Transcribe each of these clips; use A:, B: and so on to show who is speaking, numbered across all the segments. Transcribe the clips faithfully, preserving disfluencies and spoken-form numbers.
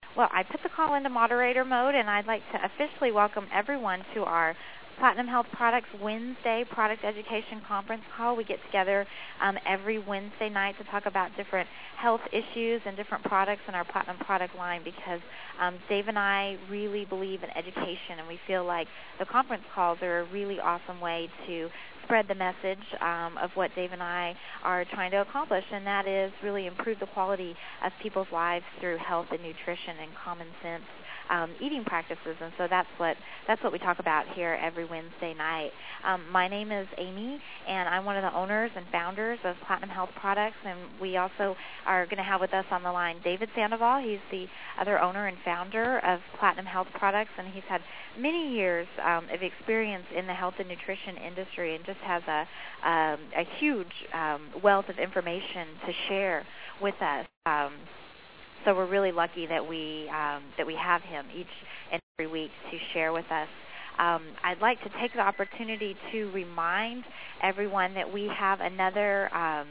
A: Well, I put the call into moderator mode, and I'd like to officially welcome everyone to our Platinum Health Products Wednesday Product Education Conference call. We get together um, every Wednesday night to talk about different health issues and different products in our Platinum product line because um, Dave and I really believe in education, and we feel like the conference calls are a really awesome way to spread the message um, of what Dave and I are trying to accomplish, and that is really improve the quality of people's lives through health and nutrition and common sense um, eating practices. And so that's what that's what we talk about here every Wednesday night. Um, my name is Amy, and I'm one of the owners and founders of Platinum Health Products, and we also are going to have with us on the line David Sandoval. He's the other owner and founder of Platinum Health Products, and he's had many years um, of experience in the health and nutrition industry and just has a, um, a huge um, wealth of information to share with us. Um, so we're really lucky that we um, that we have him each and every week to share with us. Um, I'd like to take the opportunity to remind everyone that we have another um,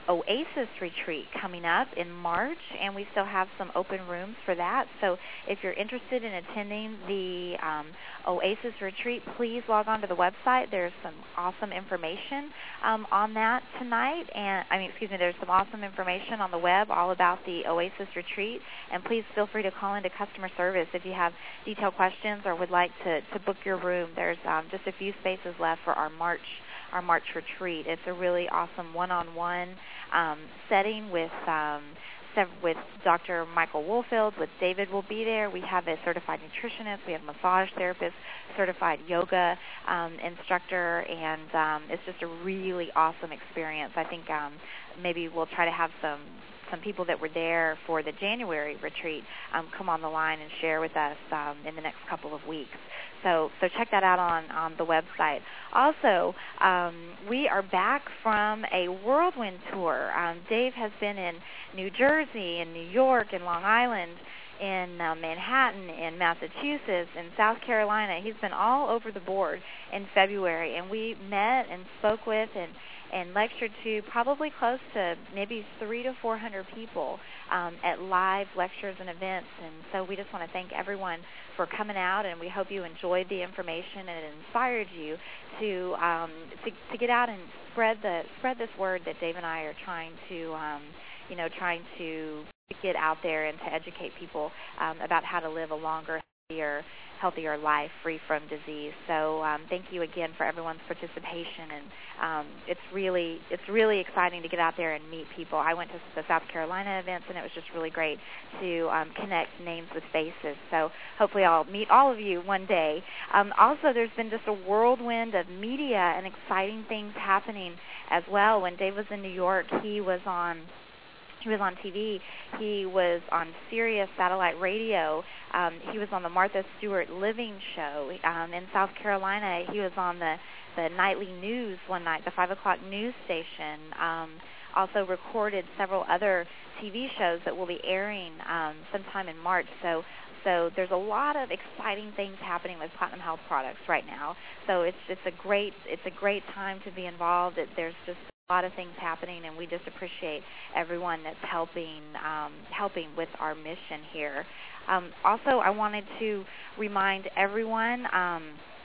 A: Oasis retreat coming up in March, and we still have some open rooms for that. So if you're interested in attending the um, Oasis retreat, please log on to the website. There's some awesome information um, on that tonight, and I mean, excuse me, there's some awesome information on the web all about the Oasis retreat, and please feel free to call into customer service if you have detailed questions or would like to, to book your room. There's um, just a few spaces left for our March our March retreat. It's a really awesome one-on-one um, setting with um, with Doctor Michael Woolfield. With David will be there. We have a certified nutritionist. We have a massage therapist, certified yoga um, instructor, and um, it's just a really awesome experience. I think um, maybe we'll try to have some some people that were there for the January retreat um, come on the line and share with us um, in the next couple of weeks. So so check that out on, on the website. Also, um, we are back from a whirlwind tour. Um, Dave has been in New Jersey, in New York, in Long Island, in uh, Manhattan, in Massachusetts, in South Carolina. He's been all over the board in February, and we met and spoke with and and lectured to probably close to maybe three to four hundred people um, at live lectures and events. And so we just want to thank everyone for coming out, and we hope you enjoyed the information and it inspired you to um, to, to get out and spread the spread this word that Dave and I are trying to um, you know trying to get out there and to educate people um, about how to live a longer, healthier. healthier life free from disease. So um, thank you again for everyone's participation, and um, it's really it's really exciting to get out there and meet people. I went to the South Carolina events, and it was just really great to um, connect names with faces. So hopefully I'll meet all of you one day. Um, also, there's been just a whirlwind of media and exciting things happening as well. When Dave was in New York, he was on He was on T V. He was on Sirius satellite radio. Um, he was on the Martha Stewart Living Show. Um, in South Carolina, he was on the, the nightly news one night, the five o'clock news station. Um, also recorded several other T V shows that will be airing um, sometime in March. So So there's a lot of exciting things happening with Platinum Health Products right now. So it's just a great it's a great time to be involved. It, there's just a lot of things happening, and we just appreciate everyone that's helping um, helping with our mission here. Um, also, I wanted to remind everyone um,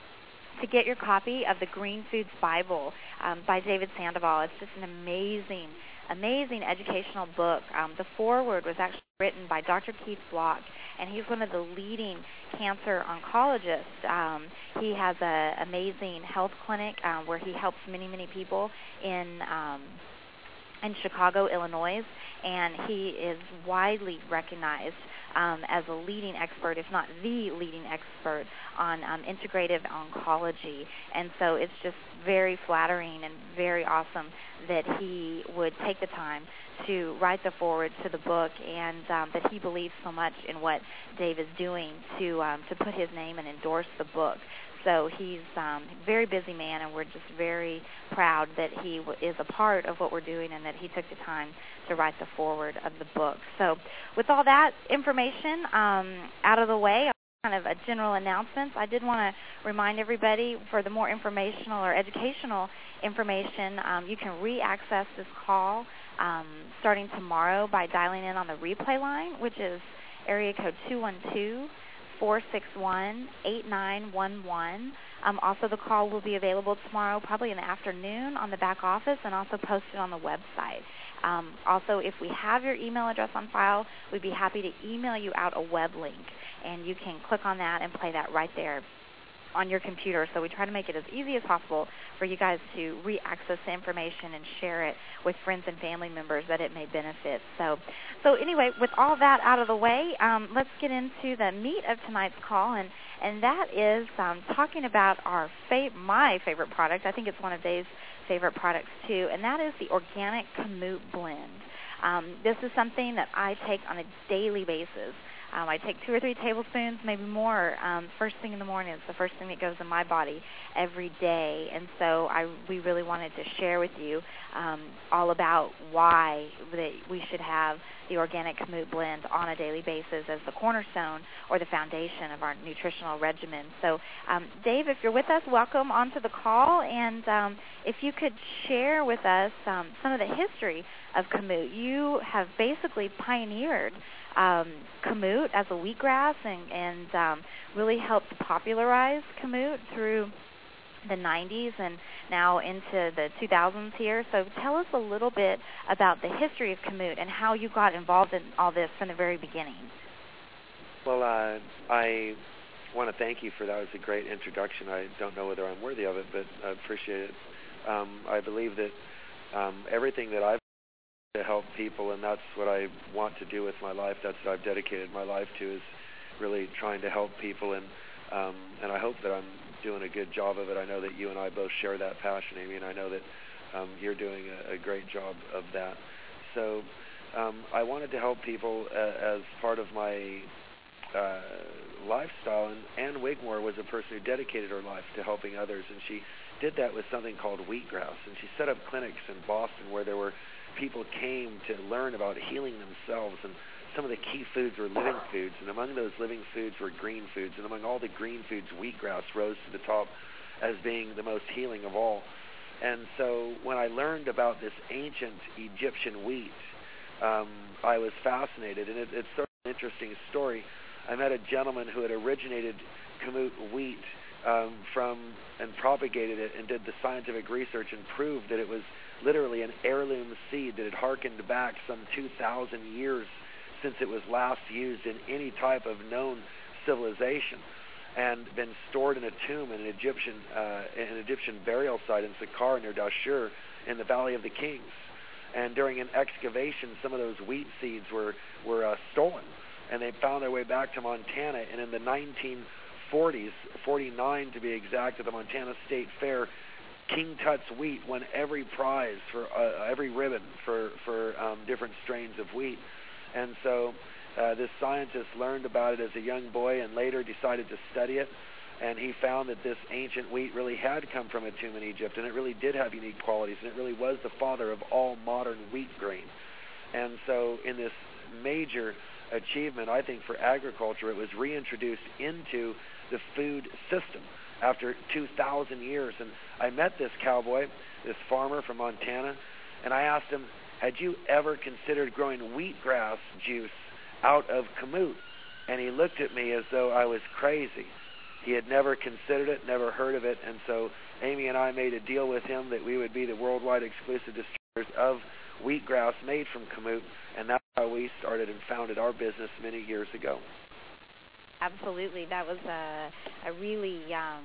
A: to get your copy of the Green Foods Bible um, by David Sandoval. It's just an amazing, amazing educational book. Um, the foreword was actually written by Doctor Keith Block, and he's one of the leading cancer oncologists. Um, he has an amazing health clinic um, where he helps many, many people in um, in Chicago, Illinois, and he is widely recognized um, as a leading expert, if not the leading expert, on um, integrative oncology. And so it's just very flattering and very awesome that he would take the time to write the foreword to the book, and um, that he believes so much in what Dave is doing to um, to put his name and endorse the book. So he's um, a very busy man, and we're just very proud that he w- is a part of what we're doing and that he took the time to write the foreword of the book. So with all that information um, out of the way, kind of a general announcements, I did want to remind everybody, for the more informational or educational information, um, you can re-access this call um, starting tomorrow by dialing in on the replay line, which is area code two one two, four six one, eight nine one one. Um, also, the call will be available tomorrow, probably in the afternoon, on the back office, and also posted on the website. Um, also, if we have your email address on file, we'd be happy to email you out a web link, and you can click on that and play that right there on your computer. So we try to make it as easy as possible for you guys to re-access the information and share it with friends and family members that it may benefit. So, so anyway, with all that out of the way, um, let's get into the meat of tonight's call, and, and that is um, talking about our fa- my favorite product. I think it's one of Dave's favorite products too, and that is the Organic Kamut Blend. Um, this is something that I take on a daily basis. Um, I take two or three tablespoons, maybe more, um, first thing in the morning. It's the first thing that goes in my body every day. And so I, we really wanted to share with you um, all about why that we should have the Organic Kamut Blend on a daily basis as the cornerstone or the foundation of our nutritional regimen. So, um, Dave, if you're with us, welcome onto the call. And um, if you could share with us um, some of the history of Kamut. You have basically pioneered Um, Kamut as a wheatgrass and, and um, really helped popularize Kamut through the nineties and now into the two thousands here. So tell us a little bit about the history of Kamut and how you got involved in all this from the very beginning.
B: Well, uh, I want to thank you for that. It was a great introduction. I don't know whether I'm worthy of it, but I appreciate it. Um, I believe that um, everything that I've to help people, and that's what I want to do with my life. That's what I've dedicated my life to, is really trying to help people, and um, and I hope that I'm doing a good job of it. I know that you and I both share that passion, Amy, and I know that um, you're doing a, a great job of that. So um, I wanted to help people uh, as part of my uh, lifestyle, and Ann Wigmore was a person who dedicated her life to helping others, and she did that with something called wheatgrass, and she set up clinics in Boston where there were people came to learn about healing themselves, and some of the key foods were living foods, and among those living foods were green foods, and among all the green foods, wheatgrass rose to the top as being the most healing of all. And so when I learned about this ancient Egyptian wheat, um, I was fascinated, and it, it's sort of an interesting story. I met a gentleman who had originated Kamut wheat um, from and propagated it and did the scientific research and proved that it was literally an heirloom seed that had harkened back some two thousand years since it was last used in any type of known civilization, and been stored in a tomb in an Egyptian uh, an Egyptian burial site in Saqqara near Dashur in the Valley of the Kings. And during an excavation, some of those wheat seeds were were uh, stolen, and they found their way back to Montana. And in the nineteen forties, forty-nine to be exact, at the Montana State Fair, King Tut's wheat won every prize for uh, every ribbon for for um, different strains of wheat, and so uh, this scientist learned about it as a young boy and later decided to study it, and he found that this ancient wheat really had come from a tomb in Egypt, and it really did have unique qualities, and it really was the father of all modern wheat grain. And so in this major achievement, I think, for agriculture, it was reintroduced into the food system after two thousand years. And I met this cowboy, this farmer from Montana, and I asked him, had you ever considered growing wheatgrass juice out of Kamut? And he looked at me as though I was crazy. He had never considered it, never heard of it, and so Amy and I made a deal with him that we would be the worldwide exclusive distributors of wheatgrass made from Kamut, and that's how we started and founded our business many years ago.
A: Absolutely, that was a, a really um,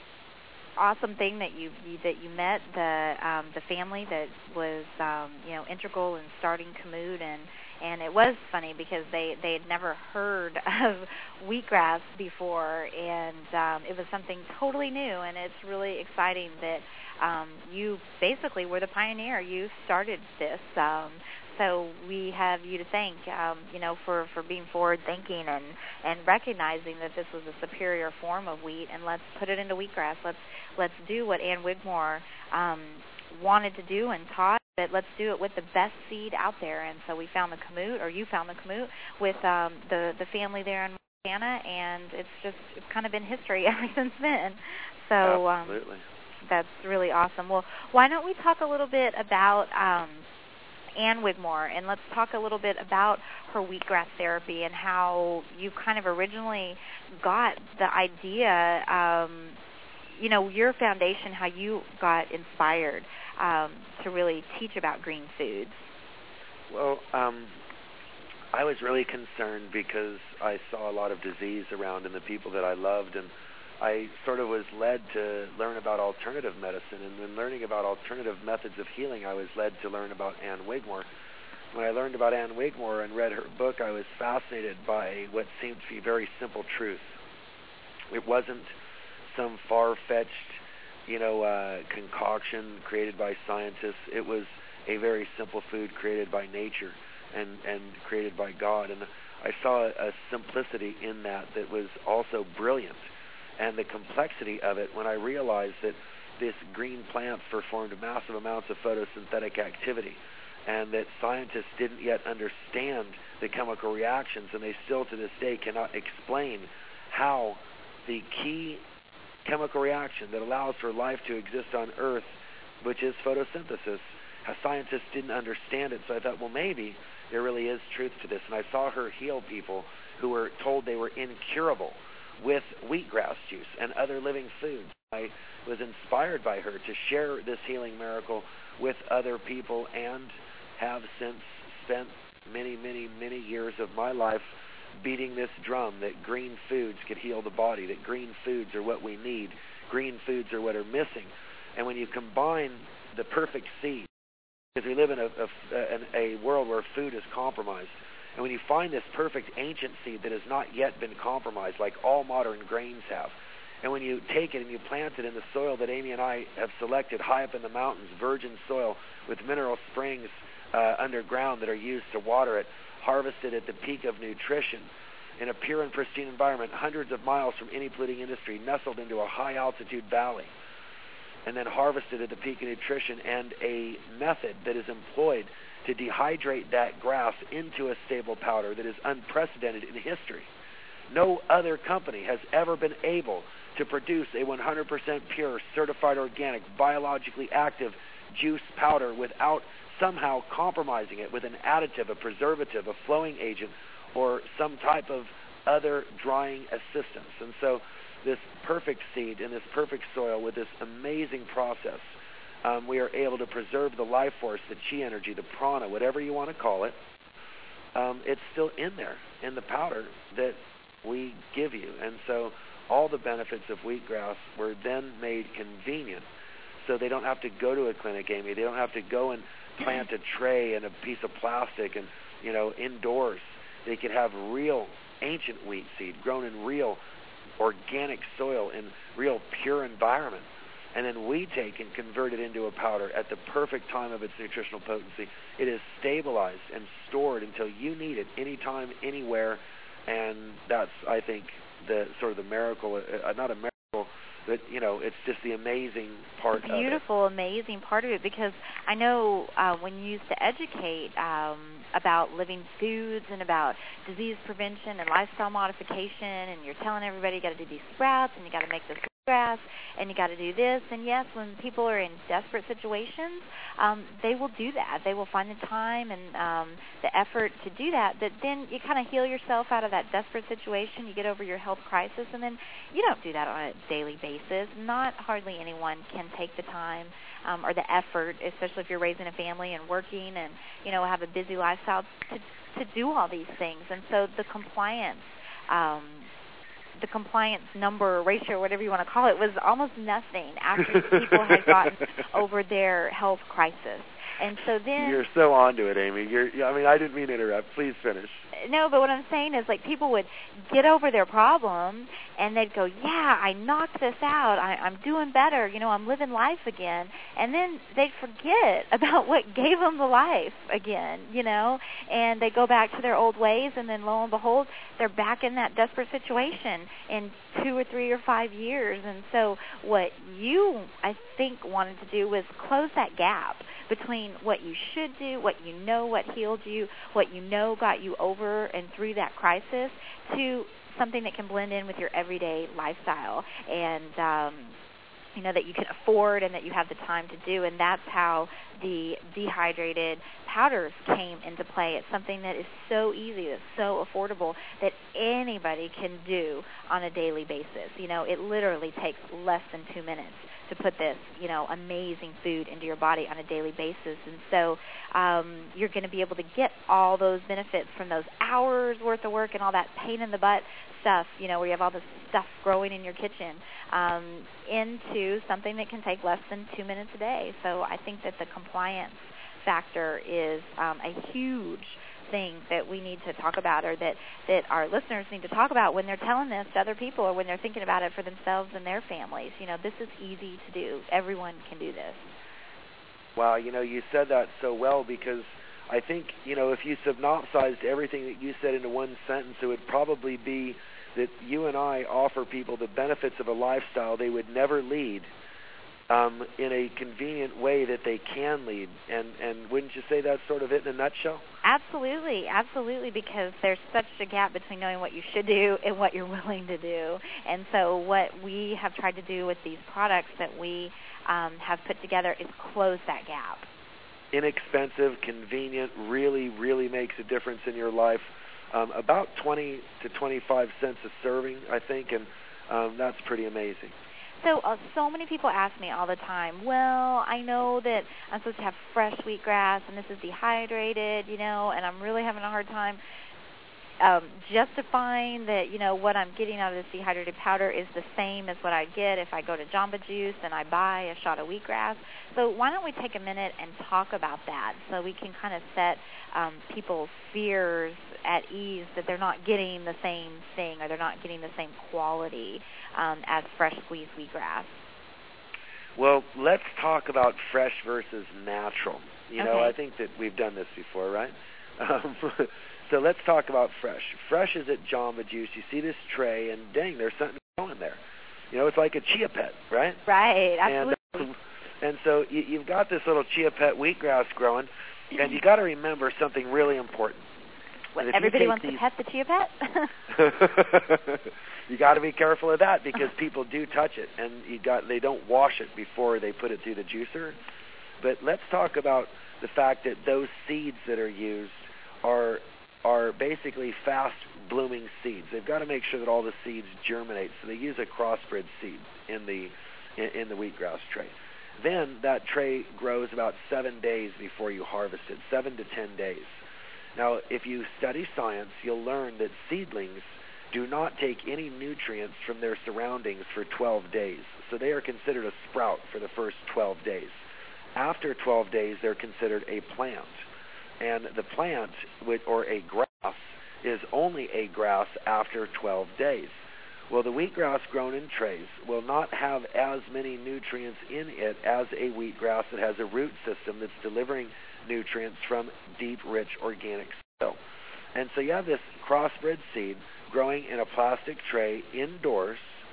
A: awesome thing that you, you that you met the um, the family that was um, you know integral in starting Kamut, and and it was funny because they they had never heard of wheatgrass before, and um, it was something totally new, and it's really exciting that um, you basically were the pioneer. You started this. Um, So we have you to thank, um, you know, for, for being forward-thinking and, and recognizing that this was a superior form of wheat, and let's put it into wheatgrass. Let's let's do what Ann Wigmore um, wanted to do and taught, but let's do it with the best seed out there. And so we found the Kamut, or you found the Kamut, with um, the the family there in Montana, and it's just it's kind of been history ever since then. So
B: absolutely,
A: um, that's really awesome. Well, why don't we talk a little bit about Um, Ann Wigmore, and let's talk a little bit about her wheatgrass therapy and how you kind of originally got the idea, um, you know, your foundation, how you got inspired um, to really teach about green foods.
B: Well, um, I was really concerned because I saw a lot of disease around in the people that I loved, and I sort of was led to learn about alternative medicine. And when learning about alternative methods of healing, I was led to learn about Ann Wigmore. When I learned about Ann Wigmore and read her book, I was fascinated by what seemed to be very simple truth. It wasn't some far-fetched, you know, uh, concoction created by scientists. It was a very simple food created by nature and, and created by God. And I saw a simplicity in that that was also brilliant. And the complexity of it when I realized that this green plant performed massive amounts of photosynthetic activity and that scientists didn't yet understand the chemical reactions, and they still to this day cannot explain how the key chemical reaction that allows for life to exist on Earth, which is photosynthesis, how scientists didn't understand it. So I thought, well, maybe there really is truth to this. And I saw her heal people who were told they were incurable with wheatgrass juice and other living foods. I was inspired by her to share this healing miracle with other people and have since spent many, many, many years of my life beating this drum that green foods could heal the body, that green foods are what we need, green foods are what are missing. And when you combine the perfect seed, because we live in a, a, a world where food is compromised, and when you find this perfect ancient seed that has not yet been compromised, like all modern grains have, and when you take it and you plant it in the soil that Amy and I have selected high up in the mountains, virgin soil with mineral springs uh, underground that are used to water it, harvested at the peak of nutrition, in a pure and pristine environment, hundreds of miles from any polluting industry, nestled into a high-altitude valley, and then harvested at the peak of nutrition, and a method that is employed to dehydrate that grass into a stable powder that is unprecedented in history. No other company has ever been able to produce a one hundred percent pure, certified organic, biologically active juice powder without somehow compromising it with an additive, a preservative, a flowing agent, or some type of other drying assistance. And so this perfect seed in this perfect soil with this amazing process, um, we are able to preserve the life force, the chi energy, the prana, whatever you want to call it. Um, it's still in there in the powder that we give you. And so all the benefits of wheatgrass were then made convenient, so they don't have to go to a clinic, Amy. They don't have to go and plant a tray and a piece of plastic and, you know, indoors. They could have real ancient wheat seed grown in real organic soil in real pure environment. And then we take and convert it into a powder at the perfect time of its nutritional potency. It is stabilized and stored until you need it, anytime, anywhere. And that's, I think, the sort of the miracle, uh, not a miracle, but, you know, it's just the amazing part
A: Beautiful, of it. Beautiful, amazing part of it, because I know uh, when you used to educate um, about living foods and about disease prevention and lifestyle modification, and you're telling everybody you got to do these sprouts and you got to make this grass and you got to do this. And yes, when people are in desperate situations, um, they will do that. They will find the time and um, the effort to do that. But then you kind of heal yourself out of that desperate situation. You get over your health crisis, and then you don't do that on a daily basis. Not hardly anyone can take the time um, or the effort, especially if you're raising a family and working and, you know, have a busy lifestyle to, to do all these things. And so the compliance, um, the compliance number or ratio, or whatever you want to call it, was almost nothing after people had gotten over their health crisis. And so then...
B: You're so onto it, Amy. You're, I mean, I didn't mean to interrupt. Please finish.
A: No, but what I'm saying is, like, people would get over their problem, and they'd go, yeah, I knocked this out. I, I'm doing better. You know, I'm living life again. And then they'd forget about what gave them the life again, you know, and they go back to their old ways, and then lo and behold, they're back in that desperate situation in two or three or five years. And so what you, I think, wanted to do was close that gap between what you should do, what you know, what healed you, what you know got you over and through that crisis, to something that can blend in with your everyday lifestyle. And um, you know, that you can afford and that you have the time to do, and that's how the dehydrated powders came into play. It's something that is so easy, that's so affordable, that anybody can do on a daily basis. You know, it literally takes less than two minutes to put this, you know, amazing food into your body on a daily basis. And so um, you're going to be able to get all those benefits from those hours worth of work and all that pain in the butt stuff, you know, where you have all this stuff growing in your kitchen, um, into something that can take less than two minutes a day. So I think that the compliance factor is um, a huge thing that we need to talk about, or that, that our listeners need to talk about when they're telling this to other people, or when they're thinking about it for themselves and their families. You know, this is easy to do. Everyone can do this.
B: Wow, you know, you said that so well, because I think, you know, if you synopsized everything that you said into one sentence, it would probably be that you and I offer people the benefits of a lifestyle they would never lead, um, in a convenient way that they can lead. And, and wouldn't you say that's sort of it in a nutshell?
A: Absolutely, absolutely, because there's such a gap between knowing what you should do and what you're willing to do. And so what we have tried to do with these products that we um, have put together is close that gap.
B: Inexpensive, convenient, really, really makes a difference in your life. Um, about twenty to twenty-five cents a serving, I think, and um, that's pretty amazing.
A: So uh, so many people ask me all the time, well, I know that I'm supposed to have fresh wheatgrass, and this is dehydrated, you know, and I'm really having a hard time um, justifying that, you know, what I'm getting out of this dehydrated powder is the same as what I get if I go to Jamba Juice and I buy a shot of wheatgrass. So why don't we take a minute and talk about that, so we can kind of set um, people's fears at ease that they're not getting the same thing, or they're not getting the same quality um, as fresh squeezed wheatgrass.
B: Well, let's talk about fresh versus natural. You know,
A: Okay.
B: I think that we've done this before, right? Um, so let's talk about fresh. Fresh is at Jamba Juice. You see this tray, and dang, there's something going there. You know, it's like a chia pet, right?
A: Right, absolutely.
B: And, and so you, you've got this little chia pet wheatgrass growing, and you got to remember something really important.
A: What, everybody wants
B: these,
A: to pet the chia pet?
B: You got to be careful of that, because people do touch it, and you got they don't wash it before they put it through the juicer. But let's talk about the fact that those seeds that are used are are basically fast blooming seeds. They've got to make sure that all the seeds germinate, so they use a crossbred seed in the in, in the wheatgrass tray. Then that tray grows about seven days before you harvest it, seven to ten days. Now, if you study science, you'll learn that seedlings do not take any nutrients from their surroundings for twelve days. So they are considered a sprout for the first twelve days. After twelve days, they're considered a plant. And the plant, or a grass, is only a grass after twelve days. Well, the wheatgrass grown in trays will not have as many nutrients in it as a wheatgrass that has a root system that's delivering nutrients from deep, rich organic soil. And so you have this crossbred seed growing in a plastic tray indoors.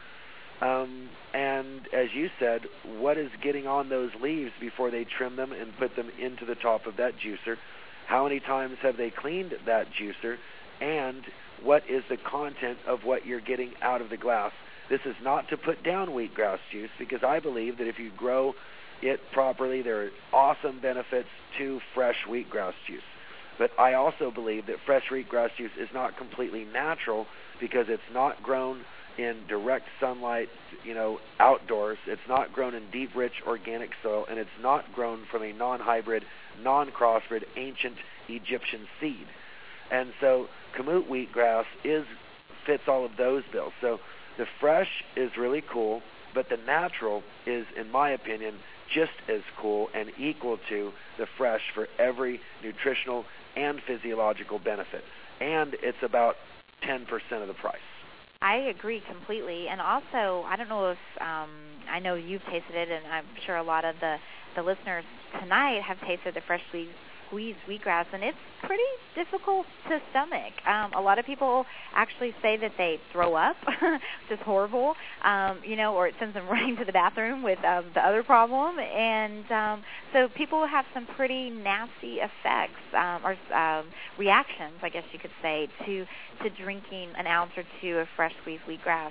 B: Um, and as you said, what is getting on those leaves before they trim them and put them into the top of that juicer? How many times have they cleaned that juicer? And what is the content of what you're getting out of the glass? This is not to put down wheatgrass juice, because I believe that if you grow it properly, there are awesome benefits to fresh wheatgrass juice. But I also believe that fresh wheatgrass juice is not completely natural, because it's not grown in direct sunlight, you know, outdoors. It's not grown in deep, rich organic soil, and it's not grown from a non-hybrid, non-crossbred, ancient Egyptian seed. And so Kamut wheatgrass is fits all of those bills. So the fresh is really cool, but the natural is, in my opinion, just as cool and equal to the fresh for every nutritional and physiological benefit. And it's about ten percent of the price.
A: I agree completely. And also, I don't know if, um, I know you've tasted it, and I'm sure a lot of the, the listeners tonight have tasted the freshly squeezed wheatgrass, and it's pretty difficult to stomach. Um, a lot of people actually say that they throw up, which is horrible, um, you know, or it sends them running to the bathroom with um, the other problem. And um, so people have some pretty nasty effects, um, or um, reactions, I guess you could say, to, to drinking an ounce or two of fresh squeezed wheatgrass.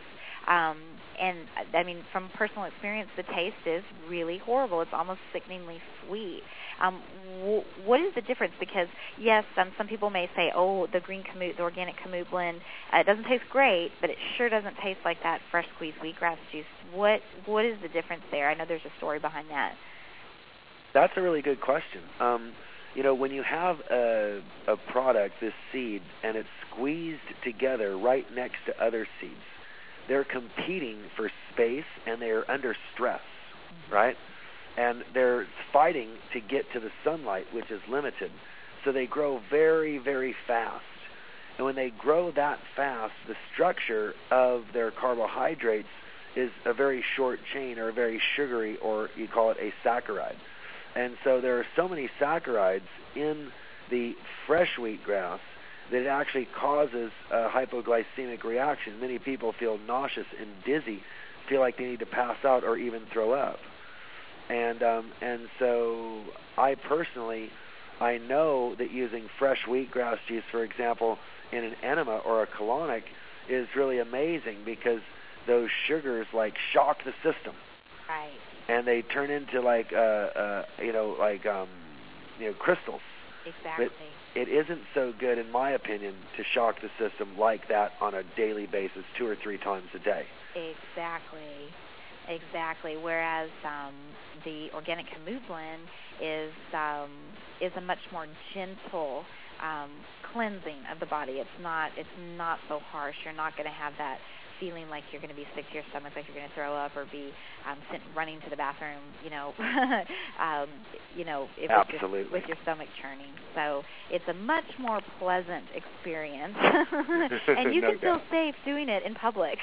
A: Um, and, I mean, from personal experience, the taste is really horrible. It's almost sickeningly sweet. Um, w- what is the difference? Because, yes, um, some people may say, oh, the green Kamut, the organic Kamut blend, uh, it doesn't taste great, but it sure doesn't taste like that fresh squeezed wheatgrass juice. What What is the difference there? I know there's a story behind that.
B: That's a really good question. Um, you know, when you have a, a product, this seed, and it's squeezed together right next to other seeds, they're competing for space and they're under stress, right? And they're fighting to get to the sunlight, which is limited. So they grow very, very fast. And when they grow that fast, the structure of their carbohydrates is a very short chain or very sugary, or you call it a saccharide. And so there are so many saccharides in the fresh wheatgrass that it actually causes a hypoglycemic reaction. Many people feel nauseous and dizzy, feel like they need to pass out or even throw up. And um, and so I personally, I know that using fresh wheatgrass juice, for example, in an enema or a colonic is really amazing, because those sugars like shock the system.
A: Right.
B: And they turn into like uh, uh, you know like um, you know crystals.
A: Exactly.
B: But it isn't so good, in my opinion, to shock the system like that on a daily basis, two or three times a day.
A: Exactly. Exactly. Whereas um, the organic Kamut blend is um, is a much more gentle um, cleansing of the body. It's not it's not so harsh. You're not going to have that feeling like you're going to be sick to your stomach, like you're going to throw up, or be um, sent running to the bathroom, you know, um, you know, if
B: Absolutely.
A: With, your, with your stomach churning. So it's a much more pleasant experience, and you
B: no
A: can feel
B: doubt.
A: safe doing it in public.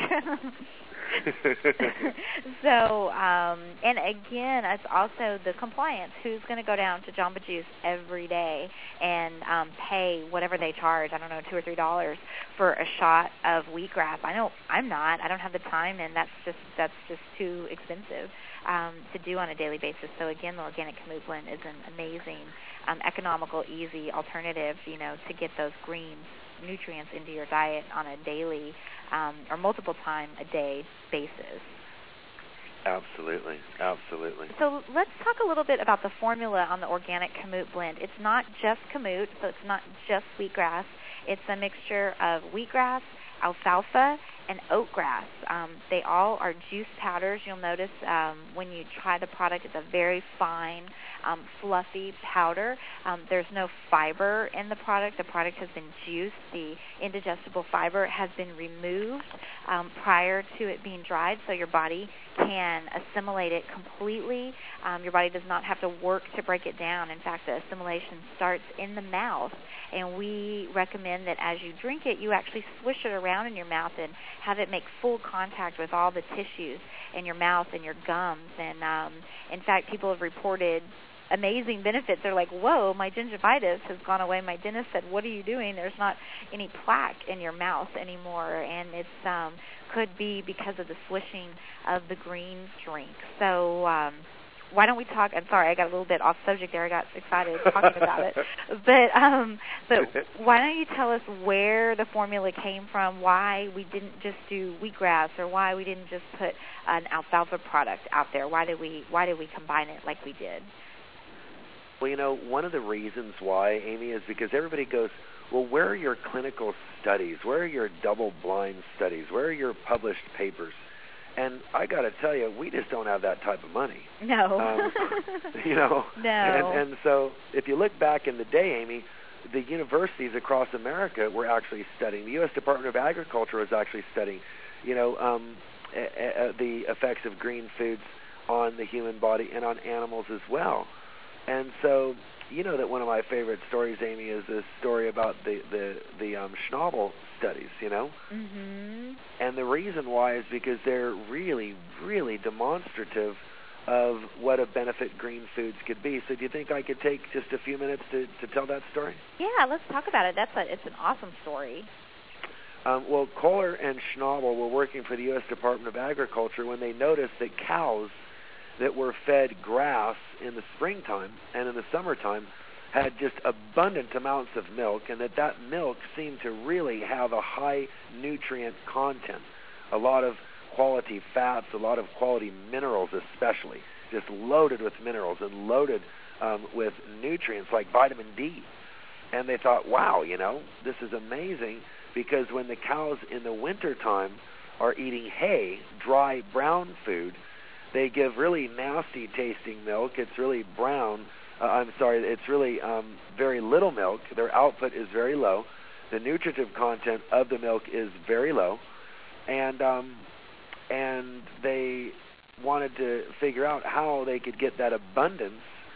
A: So, um, and again, it's also the compliance. Who's going to go down to Jamba Juice every day and um, pay whatever they charge? I don't know, two or three dollars for a shot of wheatgrass. I know I'm not. I don't have the time, and that's just that's just too expensive um, to do on a daily basis. So again, the organic Kamut blend is an amazing, um, economical, easy alternative, you know, to get those green nutrients into your diet on a daily um, or multiple time a day basis.
B: Absolutely, absolutely.
A: So let's talk a little bit about the formula on the organic Kamut blend. It's not just Kamut, so it's not just wheatgrass. It's a mixture of wheatgrass, alfalfa, and oatgrass. Um, they all are juice powders. You'll notice um, when you try the product, it's a very fine, um, fluffy powder. Um, there's no fiber in the product. The product has been juiced. The indigestible fiber has been removed um, prior to it being dried, so your body can assimilate it completely. Um, your body does not have to work to break it down. In fact, the assimilation starts in the mouth, and we recommend that as you drink it, you actually swish it around in your mouth and have it make full contact with all the tissues in your mouth and your gums. And um, in fact, people have reported amazing benefits. They're like, whoa, my gingivitis has gone away. My dentist said, what are you doing? There's not any plaque in your mouth anymore. And it's um, could be because of the swishing of the green drink. So um, why don't we talk? I'm sorry, I got a little bit off subject there. I got excited talking about it. But um, but why don't you tell us where the formula came from? Why we didn't just do wheatgrass, or why we didn't just put an alfalfa product out there? Why did we why did we combine it like we did?
B: Well, you know, one of the reasons why, Amy, is because everybody goes, well, where are your clinical studies? Where are your double-blind studies? Where are your published papers? And I got to tell you, we just don't have that type of money.
A: No.
B: Um, you know.
A: No.
B: And, and so if you look back in the day, Amy, the universities across America were actually studying. The U S Department of Agriculture was actually studying, you know, um, a, a, the effects of green foods on the human body and on animals as well. And so, you know that one of my favorite stories, Amy, is this story about the the the um, Schnabel studies. You know,
A: mm-hmm.
B: And the reason why is because they're really, really demonstrative of what a benefit green foods could be. So, do you think I could take just a few minutes to, to tell that story?
A: Yeah, let's talk about it. That's a, it's an awesome story.
B: Um, well, Kohler and Schnabel were working for the U S Department of Agriculture when they noticed that cows that were fed grass in the springtime and in the summertime had just abundant amounts of milk, and that that milk seemed to really have a high nutrient content, a lot of quality fats, a lot of quality minerals especially, just loaded with minerals and loaded um, with nutrients like vitamin D. And they thought, wow, you know, this is amazing, because when the cows in the wintertime are eating hay, dry brown food, they give really nasty tasting milk. It's really brown. Uh, I'm sorry, it's really um, very little milk. Their output is very low. The nutritive content of the milk is very low. And um, and they wanted to figure out how they could get that abundance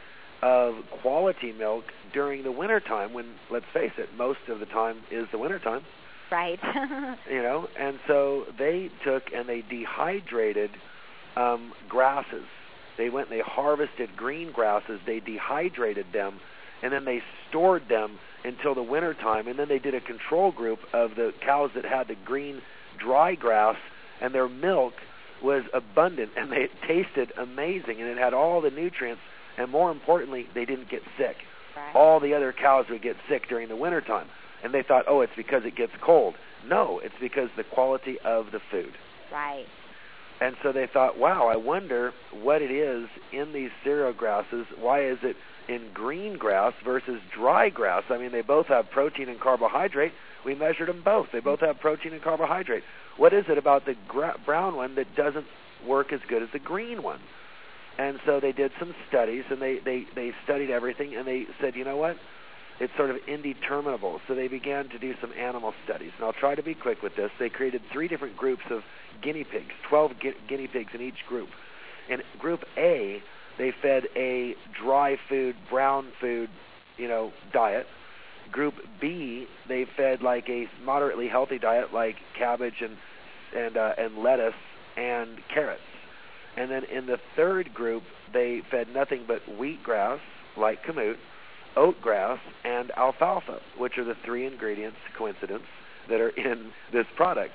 B: of quality milk during the wintertime when, let's face it, most of the time is the wintertime.
A: Right.
B: You know, and so they took and they dehydrated um, grasses. They went and they harvested green grasses, they dehydrated them, and then they stored them until the wintertime, and then they did a control group of the cows that had the green dry grass, and their milk was abundant, and they, it tasted amazing, and it had all the nutrients, and more importantly, they didn't get sick.
A: Right.
B: All the other cows would get sick during the wintertime, and they thought, oh, it's because it gets cold. No, it's because the quality of the food.
A: Right.
B: And so they thought, wow, I wonder what it is in these cereal grasses. Why is it in green grass versus dry grass? I mean, they both have protein and carbohydrate. We measured them both. They both have protein and carbohydrate. What is it about the gra- brown one that doesn't work as good as the green one? And so they did some studies, and they, they, they studied everything, and they said, you know what? It's sort of indeterminable. So they began to do some animal studies. And I'll try to be quick with this. They created three different groups of guinea pigs, twelve gu- guinea pigs in each group. In Group A, they fed a dry food, brown food, you know, diet. Group B, they fed like a moderately healthy diet, like cabbage and and uh, and lettuce and carrots. And then in the third group, they fed nothing but wheatgrass, like kamut, oat grass, and alfalfa, which are the three ingredients, coincidence, that are in this product.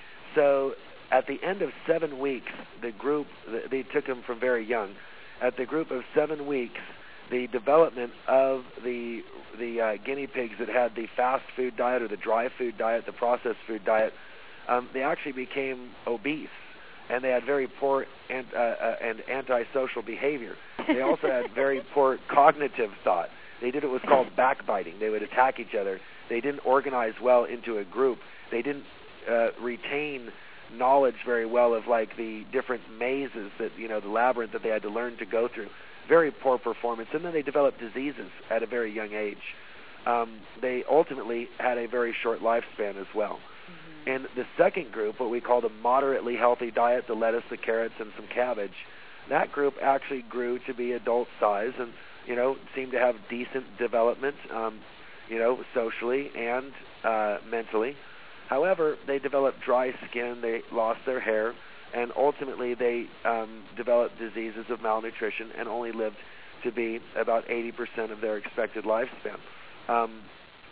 B: So at the end of seven weeks, the group, they took them from very young. At the group of seven weeks, the development of the the uh, guinea pigs that had the fast food diet or the dry food diet, the processed food diet, um, they actually became obese, and they had very poor and, uh, uh, and antisocial behavior. They also had very poor cognitive thought. They did what was called backbiting. They would attack each other. They didn't organize well into a group. They didn't uh, retain knowledge very well of like the different mazes that, you know, the labyrinth that they had to learn to go through. Very poor performance. And then they developed diseases at a very young age. Um, they ultimately had a very short lifespan as well. Mm-hmm. In the second group, what we call the moderately healthy diet, the lettuce, the carrots, and some cabbage, that group actually grew to be adult size and, you know, seemed to have decent development, um, you know, socially and uh, mentally. However, they developed dry skin, they lost their hair, and ultimately they um, developed diseases of malnutrition and only lived to be about eighty percent of their expected lifespan. Um,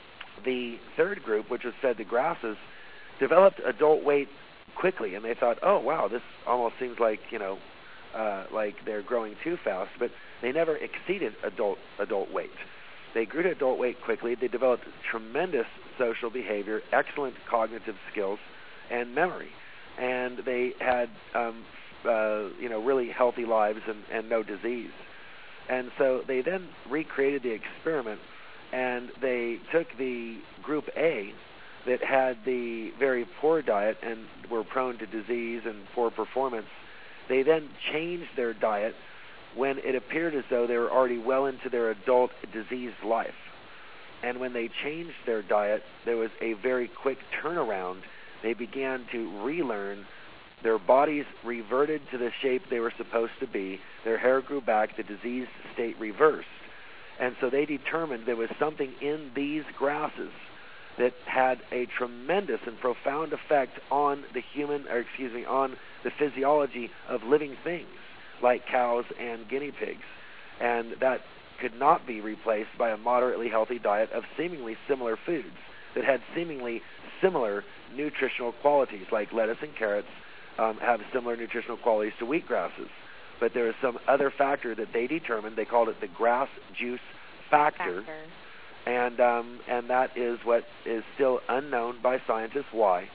B: the third group, which was fed the grasses, developed adult weight quickly, and they thought, oh, wow, this almost seems like, you know, uh, like they're growing too fast, but they never exceeded adult adult weight. They grew to adult weight quickly. They developed tremendous social behavior, excellent cognitive skills, and memory. And they had, um, uh, you know, really healthy lives and, and no disease. And so they then recreated the experiment, and they took the Group A that had the very poor diet and were prone to disease and poor performance. They then changed their diet when it appeared as though they were already well into their adult diseased life. And when they changed their diet, there was a very quick turnaround. They began to relearn. Their bodies reverted to the shape they were supposed to be. Their hair grew back. The diseased state reversed. And so they determined there was something in these grasses that had a tremendous and profound effect on the human, or excuse me, on the physiology of living things like cows and guinea pigs. And that could not be replaced by a moderately healthy diet of seemingly similar foods that had seemingly similar nutritional qualities, like lettuce and carrots um, have similar nutritional qualities to wheat grasses. But there is some other factor that they determined. They called it the grass juice factor. factor. And um, and that is what is still unknown by scientists why.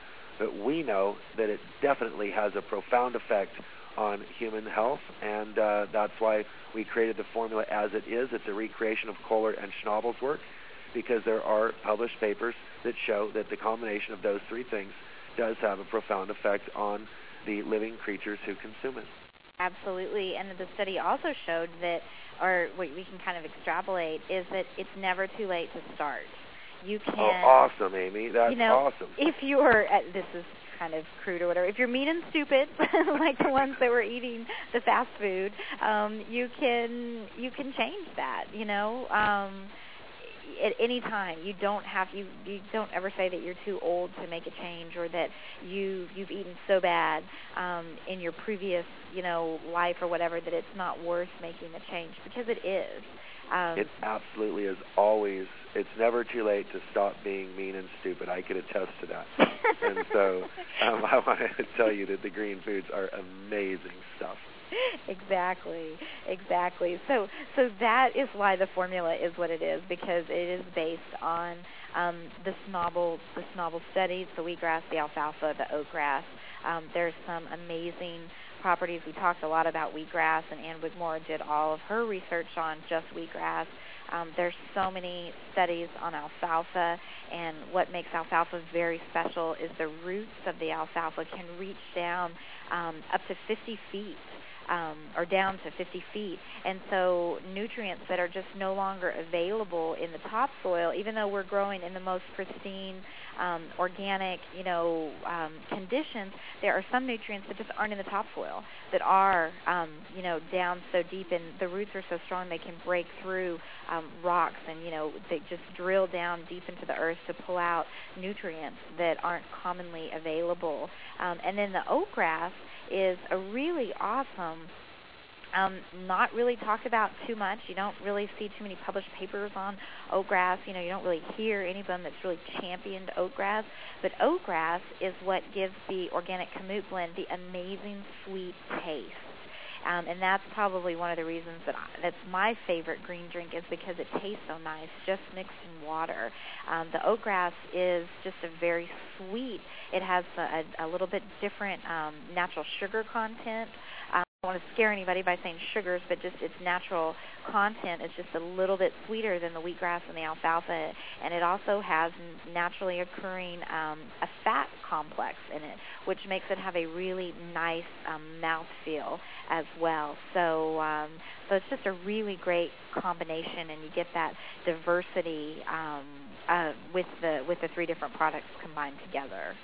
B: but we know that it definitely has a profound effect on human health, and uh, that's why we created the formula as it is. It's a recreation of Kohler and Schnabel's work, because there are published papers that show that the combination of those three things does have a profound effect on the living creatures who consume it.
A: Absolutely, and the study also showed that, or what we can kind of extrapolate, is that it's never too late to start. You can.
B: Oh, awesome, Amy. That's
A: you know,
B: awesome.
A: If you're, uh, this is kind of crude or whatever, if you're mean and stupid, like the ones that were eating the fast food, um, you can you can change that. You know. Um, At any time, you don't have you you don't ever say that you're too old to make a change, or that you you've eaten so bad um, in your previous you know life or whatever that it's not worth making a change, because it is. Um,
B: it absolutely is. Always, it's never too late to stop being mean and stupid. I could attest to that. And so um, I want to tell you that the green foods are amazing stuff.
A: Exactly, exactly. So, so that is why the formula is what it is, because it is based on um, the Schnabel, the Schnabel studies, the wheatgrass, the alfalfa, the oatgrass. Um, there's some amazing properties. We talked a lot about wheatgrass, and Ann Wigmore did all of her research on just wheatgrass. Um, there's so many studies on alfalfa, and what makes alfalfa very special is the roots of the alfalfa can reach down um, up to fifty feet. Um, or down to fifty feet. And so nutrients that are just no longer available in the topsoil, even though we're growing in the most pristine, um, organic, you know, um, conditions, there are some nutrients that just aren't in the topsoil, that are, um, you know, down so deep, and the roots are so strong they can break through um, rocks, and, you know, they just drill down deep into the earth to pull out nutrients that aren't commonly available. Um, and then the oatgrass is a really awesome, um, not really talked about too much. You don't really see too many published papers on oatgrass. You know, you don't really hear anyone that's really championed oatgrass. But oatgrass is what gives the organic Kamut blend the amazing sweet taste. Um, and that's probably one of the reasons that I, that's my favorite green drink, is because it tastes so nice, just mixed in water. Um, the oatgrass is just a very sweet. It has a, a little bit different um, natural sugar content. Um, I don't want to scare anybody by saying sugars, but just its natural content is just a little bit sweeter than the wheatgrass and the alfalfa, and it also has naturally occurring um, a fat complex in it, which makes it have a really nice um, mouthfeel as well. So, um, so it's just a really great combination, and you get that diversity um, uh, with the with the three different products combined together.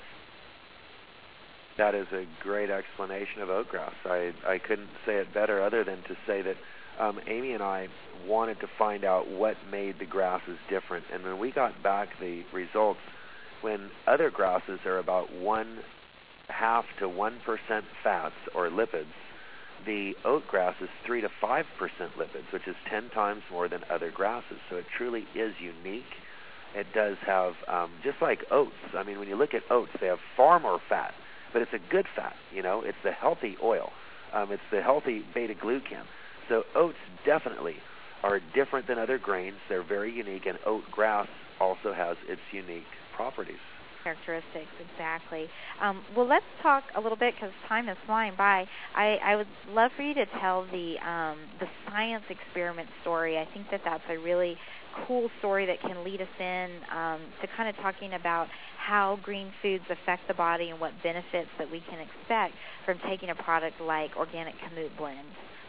B: That is a great explanation of oatgrass. I, I couldn't say it better, other than to say that um, Amy and I wanted to find out what made the grasses different. And when we got back the results, when other grasses are about one half to one percent fats or lipids, the oatgrass is three to five percent lipids, which is ten times more than other grasses. So it truly is unique. It does have, um, just like oats. I mean, when you look at oats, they have far more fat. But it's a good fat, you know. It's the healthy oil. Um, it's the healthy beta-glucan. So oats definitely are different than other grains. They're very unique, and oat grass also has its unique properties.
A: Characteristics, exactly. Um, well, let's talk a little bit, because time is flying by. I, I would love for you to tell the um, the science experiment story. I think that that's a really cool story that can lead us in um, to kind of talking about how green foods affect the body and what benefits that we can expect from taking a product like organic Kamut blend.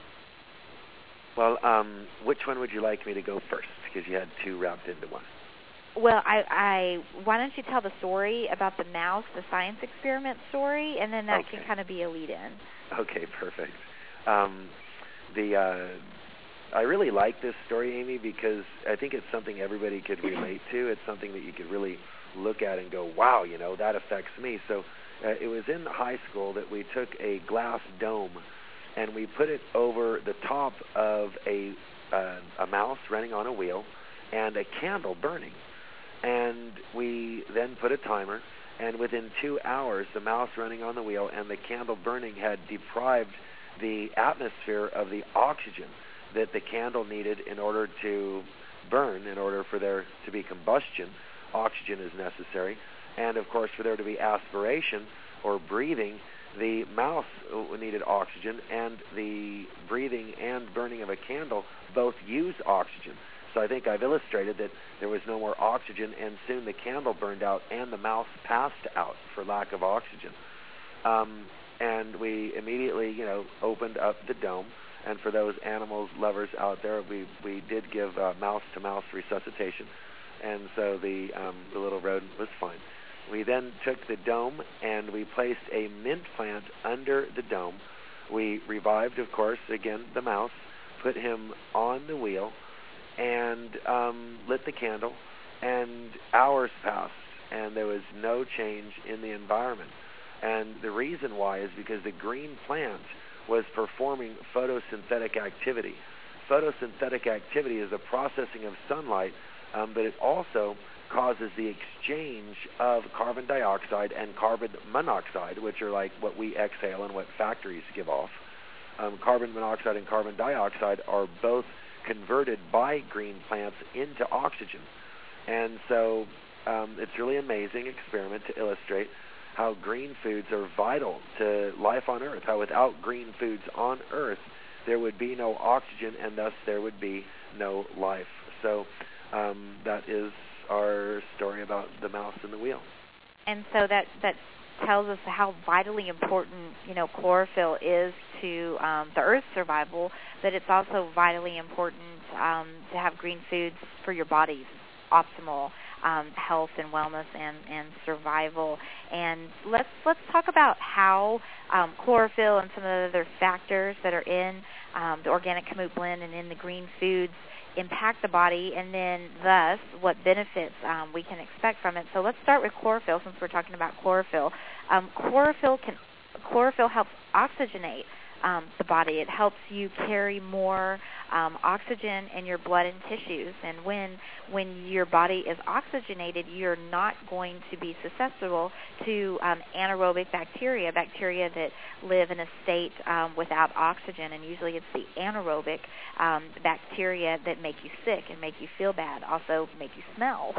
B: Well, um, which one would you like me to go first? Because you had two wrapped into one.
A: Well, I, I why don't you tell the story about the mouse, the science experiment story, and then that
B: okay.
A: can kind of be a lead-in.
B: Okay, perfect. Um, the uh, I really like this story, Amy, because I think it's something everybody could relate to. It's something that you could really look at and go, wow, you know, that affects me. So uh, it was in high school that we took a glass dome and we put it over the top of a uh, a mouse running on a wheel and a candle burning. And we then put a timer, and within two hours, the mouse running on the wheel and the candle burning had deprived the atmosphere of the oxygen that the candle needed in order to burn. In order for there to be combustion, oxygen is necessary. And, of course, for there to be aspiration or breathing, the mouse needed oxygen, and the breathing and burning of a candle both use oxygen. So I think I've illustrated that there was no more oxygen, and soon the candle burned out and the mouse passed out for lack of oxygen. Um, and we immediately, you know, opened up the dome. And for those animals lovers out there, we, we did give uh, mouse-to-mouse resuscitation. And so the, um, the little rodent was fine. We then took the dome and we placed a mint plant under the dome. We revived, of course, again, the mouse, put him on the wheel, and um, lit the candle, and hours passed, and there was no change in the environment. And the reason why is because the green plant was performing photosynthetic activity. Photosynthetic activity is the processing of sunlight, um, but it also causes the exchange of carbon dioxide and carbon monoxide, which are like what we exhale and what factories give off. Um, carbon monoxide and carbon dioxide are both converted by green plants into oxygen. And so um, it's really amazing experiment to illustrate how green foods are vital to life on Earth, how without green foods on Earth, there would be no oxygen, and thus there would be no life. So um, that is our story about the mouse and the wheel.
A: And so that that tells us how vitally important, you know, chlorophyll is to um, the Earth's survival, but it's also vitally important um, to have green foods for your body's optimal um, health and wellness and, and survival. And let's let's talk about how um, chlorophyll and some of the other factors that are in um, the organic Kamut blend and in the green foods impact the body, and then thus what benefits um, we can expect from it. So let's start with chlorophyll, since we're talking about chlorophyll. Um, chlorophyll can chlorophyll helps oxygenate um, the body. It helps you carry more um, oxygen in your blood and tissues. And when when your body is oxygenated, you're not going to be susceptible to um, anaerobic bacteria, bacteria that live in a state um, without oxygen. And usually it's the anaerobic um, bacteria that make you sick and make you feel bad, also make you smell.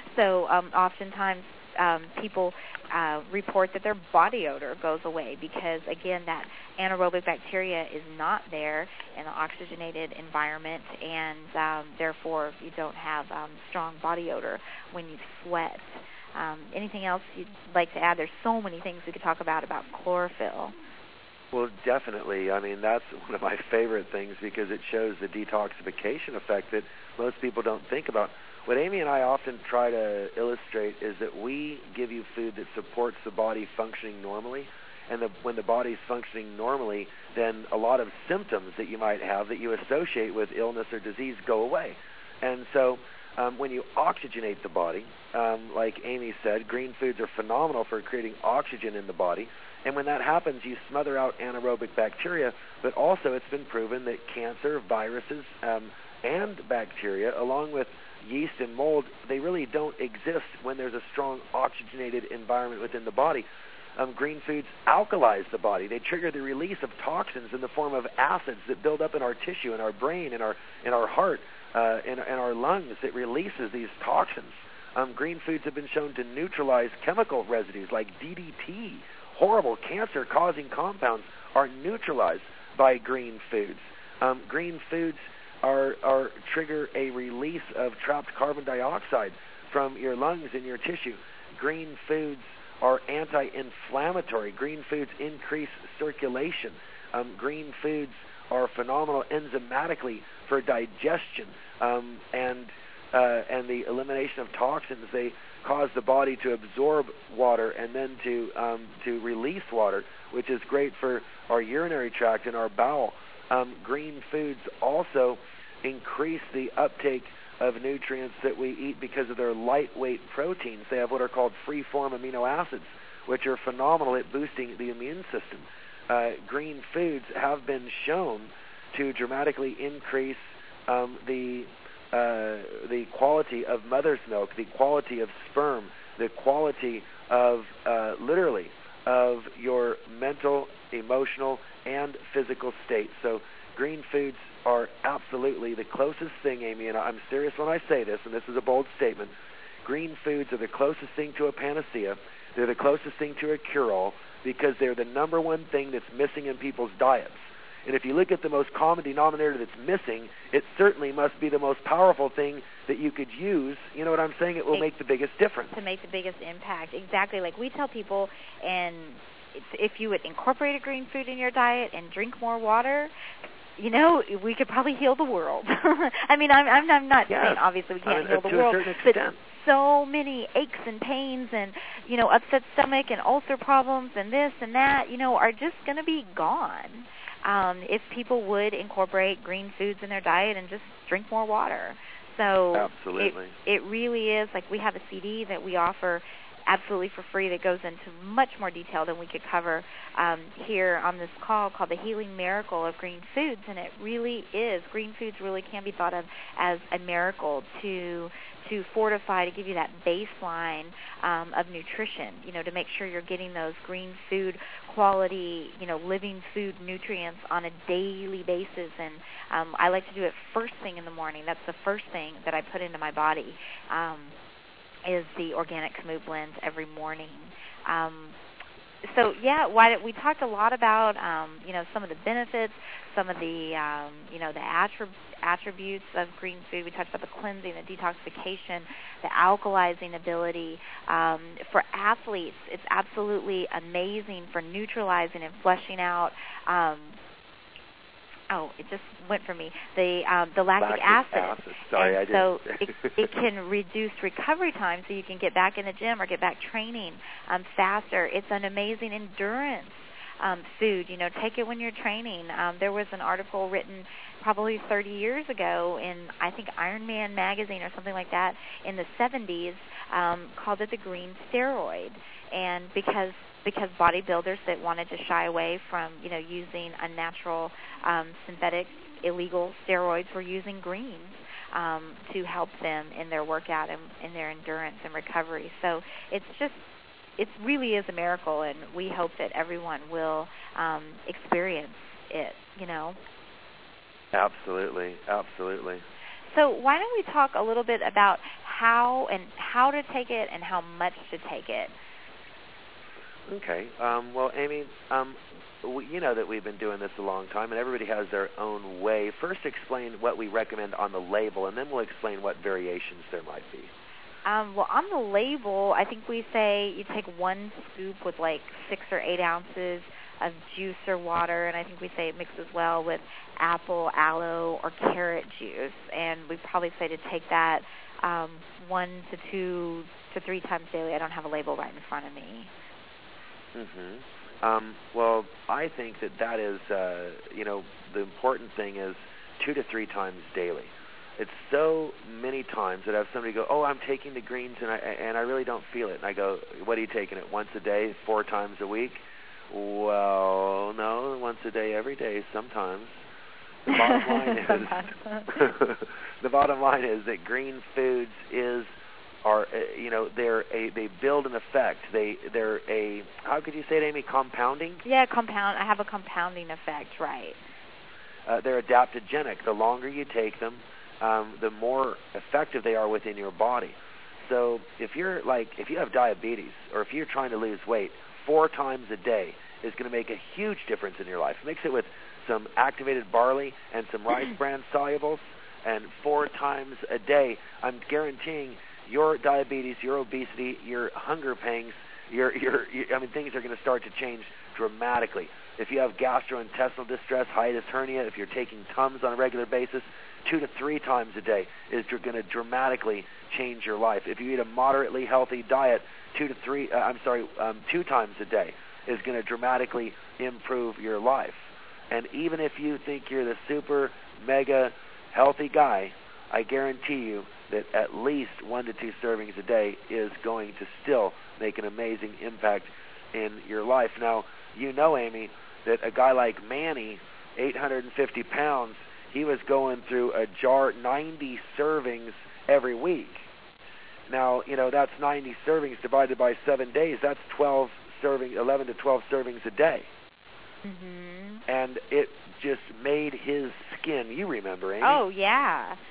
A: so um, oftentimes Um, people uh, report that their body odor goes away because, again, that anaerobic bacteria is not there in an oxygenated environment, and um, therefore you don't have um, strong body odor when you sweat. Um, anything else you'd like to add? There's so many things we could talk about about chlorophyll.
B: Well, definitely. I mean, that's one of my favorite things because it shows the detoxification effect that most people don't think about. What Amy and I often try to illustrate is that we give you food that supports the body functioning normally, and the, when the body's functioning normally, then a lot of symptoms that you might have that you associate with illness or disease go away. And so um, when you oxygenate the body, um, like Amy said, green foods are phenomenal for creating oxygen in the body. And when that happens, you smother out anaerobic bacteria, but also it's been proven that cancer, viruses, um, and bacteria, along with yeast and mold, they really don't exist when there's a strong oxygenated environment within the body. Um, green foods alkalize the body. They trigger the release of toxins in the form of acids that build up in our tissue, in our brain, in our in our heart, uh, in, in our lungs. It releases these toxins. Um, green foods have been shown to neutralize chemical residues like D D T. Horrible cancer-causing compounds are neutralized by green foods. Um, green foods Are, are trigger a release of trapped carbon dioxide from your lungs and your tissue. Green foods are anti-inflammatory. Green foods increase circulation. Um, green foods are phenomenal enzymatically for digestion um, and uh, and the elimination of toxins. They cause the body to absorb water and then to um, to release water, which is great for our urinary tract and our bowel. Um, green foods also increase the uptake of nutrients that we eat because of their lightweight proteins. They have what are called free-form amino acids, which are phenomenal at boosting the immune system. Uh, green foods have been shown to dramatically increase um, the uh, the quality of mother's milk, the quality of sperm, the quality of uh, literally of your mental, emotional, and physical state. So green foods are absolutely the closest thing, Amy, and I'm serious when I say this, and this is a bold statement. green foods are the closest thing to a panacea. They're the closest thing to a cure-all because they're the number one thing that's missing in people's diets. And if you look at the most common denominator that's missing, it certainly must be the most powerful thing that you could use. You know what I'm saying? It will it, make the biggest difference.
A: To make the biggest impact. Exactly. Like we tell people, and it's, if you would incorporate a green food in your diet and drink more water, you know, we could probably heal the world. I mean, I'm, I'm, I'm not
B: yes.
A: saying obviously we can't
B: I mean,
A: heal the
B: to
A: world,
B: a certain
A: but
B: extent.
A: so many aches and pains and, you know, upset stomach and ulcer problems and this and that, you know, are just going to be gone. Um, if people would incorporate green foods in their diet and just drink more water. So
B: absolutely.
A: It, it really is, like we have a C D that we offer absolutely for free that goes into much more detail than we could cover um, here on this call called The Healing Miracle of Green Foods, and it really is. Green foods really can be thought of as a miracle to to fortify, to give you that baseline um, of nutrition, you know, to make sure you're getting those green food quality, you know, living food nutrients on a daily basis. And um, I like to do it first thing in the morning. That's the first thing that I put into my body. Um, is the organic Kamut blend every morning. Um, so yeah, why we talked a lot about um, you know some of the benefits, some of the um, you know the attrib- attributes of green food. We talked about the cleansing, the detoxification, the alkalizing ability. Um, for athletes, it's absolutely amazing for neutralizing and flushing out. Um, Oh, it just went for me. The um, the lactic,
B: lactic
A: acid.
B: acid. Sorry,
A: and
B: I
A: so
B: didn't.
A: it, it can reduce recovery time, so you can get back in the gym or get back training um, faster. It's an amazing endurance um, food. You know, take it when you're training. Um, there was an article written probably thirty years ago in, I think, Iron Man magazine or something like that in the seventies, um, called it the green steroid, and because. because bodybuilders that wanted to shy away from, you know, using unnatural, um, synthetic, illegal steroids were using greens um, to help them in their workout and in their endurance and recovery. So it's just, it really is a miracle, and we hope that everyone will um, experience it, you know.
B: Absolutely, absolutely.
A: So why don't we talk a little bit about how and how to take it and how much to take it?
B: Okay. Um, well, Amy, um, we, you know that we've been doing this a long time, and everybody has their own way. First, explain what we recommend on the label, and then we'll explain what variations there might be.
A: Um, well, on the label, I think we say you take one scoop with like six or eight ounces of juice or water, and I think we say it mixes well with apple, aloe, or carrot juice. And we probably say to take that um, one to two to three times daily. I don't have a label right in front of me.
B: Mm-hmm. Um, well, I think that that is, uh, you know, the important thing is two to three times daily. It's so many times that I have somebody go, oh, I'm taking the greens and I and I really don't feel it. And I go, what are you taking it, once a day, four times a week? Well, no, once a day, every day, sometimes. The bottom line is, the bottom line is that green foods is are uh, you know they're a they build an effect. They they're a how could you say it, Amy? Compounding?
A: Yeah, compound. I have a compounding effect, right?
B: Uh, they're adaptogenic. The longer you take them, um, the more effective they are within your body. So if you're like if you have diabetes or if you're trying to lose weight, four times a day is going to make a huge difference in your life. Mix it with some activated barley and some rice bran solubles, and four times a day, I'm guaranteeing your diabetes, your obesity, your hunger pangs, your, your, your I mean, things are going to start to change dramatically. If you have gastrointestinal distress, hiatus hernia, if you're taking Tums on a regular basis, two to three times a day is going to dramatically change your life. If you eat a moderately healthy diet, two to three, uh, I'm sorry, um, two times a day is going to dramatically improve your life. And even if you think you're the super, mega healthy guy, I guarantee you that at least one to two servings a day is going to still make an amazing impact in your life. Now, you know, Amy, that a guy like Manny, eight hundred fifty pounds, he was going through a jar, ninety servings every week. Now, you know, that's ninety servings divided by seven days. That's twelve serving, eleven to twelve servings a day.
A: Mm-hmm.
B: And it just made his skin, you remember, Amy?
A: Oh, yeah.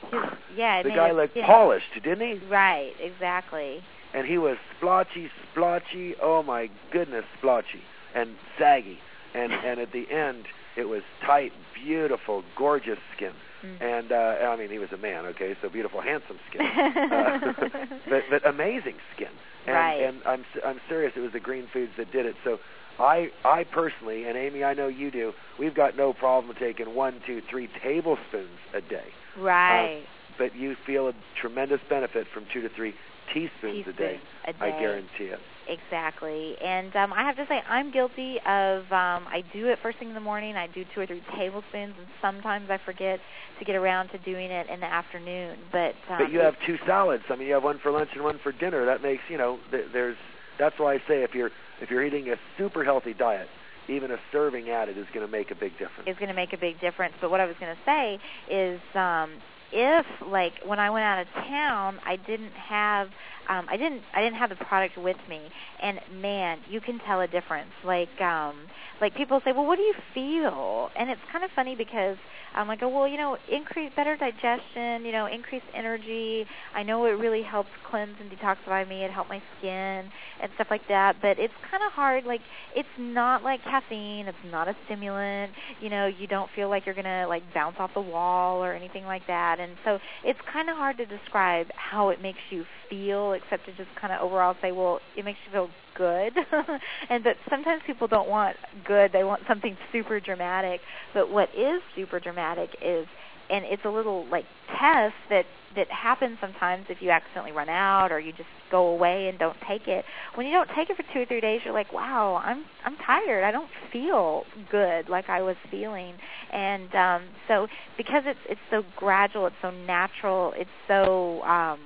A: Just, yeah, it
B: the
A: made
B: guy
A: it,
B: looked
A: yeah.
B: polished, didn't he?
A: Right, exactly.
B: And he was splotchy, splotchy, oh my goodness, splotchy, and saggy. And and at the end, it was tight, beautiful, gorgeous skin. Mm. And, uh, I mean, he was a man, okay, so beautiful, handsome skin. uh, but, but amazing skin. And,
A: right.
B: and I'm I'm serious, it was the green foods that did it. So I I personally, and Amy, I know you do, we've got no problem taking one, two, three tablespoons a day.
A: Right.
B: Uh, but you feel a tremendous benefit from two to three teaspoons, teaspoons a, day,
A: a day.
B: I guarantee it.
A: Exactly. And um, I have to say, I'm guilty of, um, I do it first thing in the morning. I do two or three tablespoons, and sometimes I forget to get around to doing it in the afternoon. But um,
B: but you have two salads. I mean, you have one for lunch and one for dinner. That makes, you know, th- there's, that's why I say if you're, if you're eating a super healthy diet, even a serving added is going to make a big difference.
A: It's going to make a big difference. But what I was going to say is, um, if like when I went out of town, I didn't have, um, I didn't, I didn't have the product with me, and man, you can tell a difference. Like, um, like people say, well, what do you feel? And it's kind of funny because I'm like, oh, well, you know, increase better digestion, you know, increased energy. I know it really helps cleanse and detoxify me. It helped my skin and stuff like that. But it's kind of hard. Like, it's not like caffeine. It's not a stimulant. You know, you don't feel like you're gonna like bounce off the wall or anything like that. And so it's kind of hard to describe how it makes you feel, except to just kind of overall say, well, it makes you feel good. And but sometimes people don't want good. They want something super dramatic. But what is super dramatic is, and it's a little like test that that happens sometimes if you accidentally run out or you just go away and don't take it. When you don't take it for two or three days, you're like, wow, I'm I'm tired. I don't feel good like I was feeling. And um, so because it's it's so gradual, it's so natural, it's so um,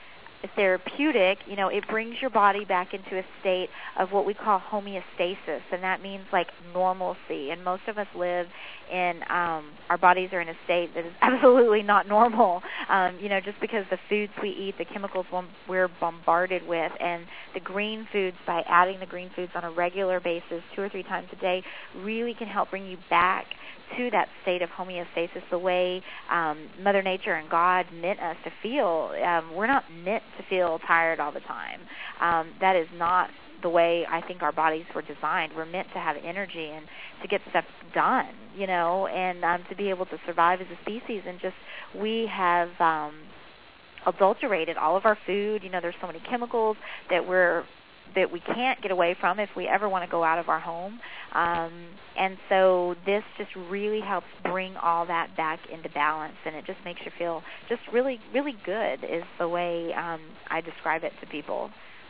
A: therapeutic, you know, it brings your body back into a state of what we call homeostasis, and that means like normalcy. And most of us live in, um, our bodies are in a state that is absolutely not normal, um, you know, just because the foods we eat, the chemicals we're bombarded with, and the green foods, by adding the green foods on a regular basis two or three times a day, really can help bring you back to that state of homeostasis, the way um, Mother Nature and God meant us to feel. Um, we're not meant to feel tired all the time. Um, that is not the way I think our bodies were designed. We're meant to have energy and to get stuff done, you know, and um, to be able to survive as a species. And just we have um, adulterated all of our food. You know, there's so many chemicals that we're that we can't get away from if we ever want to go out of our home. Um, and so this just really helps bring all that back into balance, and it just makes you feel just really, really good is the way um, I describe it to people.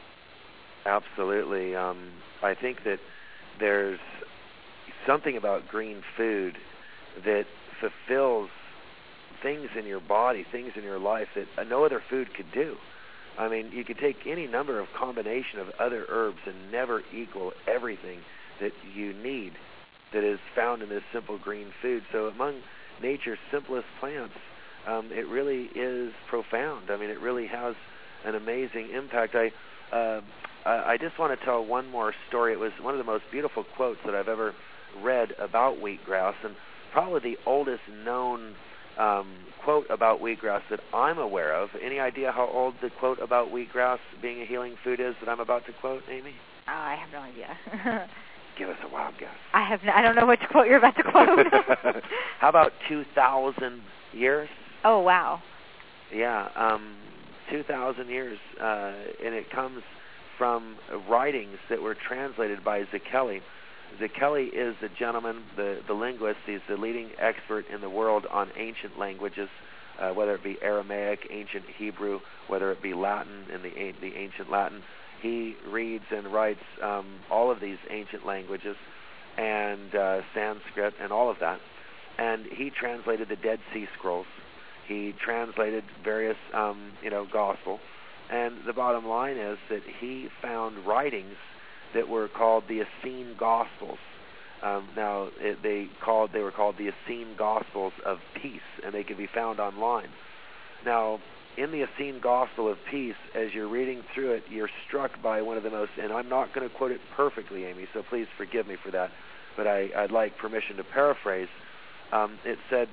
B: Absolutely. Um, I think that there's something about green food that fulfills things in your body, things in your life that no other food could do. I mean, you could take any number of combination of other herbs and never equal everything that you need that is found in this simple green food. So among nature's simplest plants, um, it really is profound. I mean, it really has an amazing impact. I uh, I just want to tell one more story. It was one of the most beautiful quotes that I've ever read about wheatgrass, and probably the oldest known Um, quote about wheatgrass that I'm aware of. Any idea how old the quote about wheatgrass being a healing food is that I'm about to quote, Amy?
A: Oh, I have no idea.
B: Give us a wild guess.
A: I have no, I don't know which quote you're about to quote.
B: How about two thousand years?
A: Oh, wow.
B: Yeah, um, two thousand years, uh, and it comes from writings that were translated by Zekeli. Zekeli is the gentleman, the, the linguist. He's the leading expert in the world on ancient languages, uh, whether it be Aramaic, ancient Hebrew, whether it be Latin in the the ancient Latin. He reads and writes um, all of these ancient languages and uh, Sanskrit and all of that. And he translated the Dead Sea Scrolls. He translated various, um, you know, gospel. And the bottom line is that he found writings that were called the Essene Gospels. Um, now it, they called they were called the Essene Gospels of Peace, and they can be found online. Now, in the Essene Gospel of Peace, as you're reading through it, you're struck by one of the most, and I'm not going to quote it perfectly, Amy, so please forgive me for that, but I, I'd like permission to paraphrase. Um, it said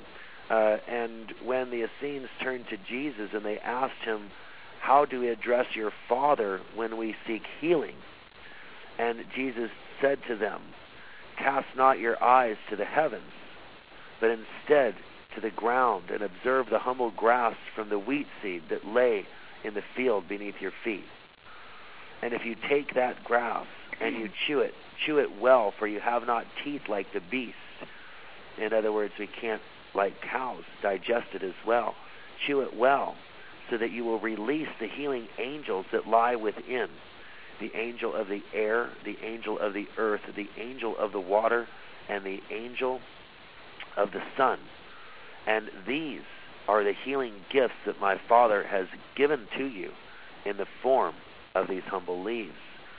B: Uh, and when the Essenes turned to Jesus and they asked him, how do we address your Father when we seek healing? And Jesus said to them, cast not your eyes to the heavens, but instead to the ground, and observe the humble grass from the wheat seed that lay in the field beneath your feet. And if you take that grass and you chew it, chew it well, for you have not teeth like the beast. In other words, we can't, like cows, digest it as well. Chew it well, so that you will release the healing angels that lie within. The angel of the air, the angel of the earth, the angel of the water, and the angel of the sun. And these are the healing gifts that my Father has given to you in the form of these humble leaves.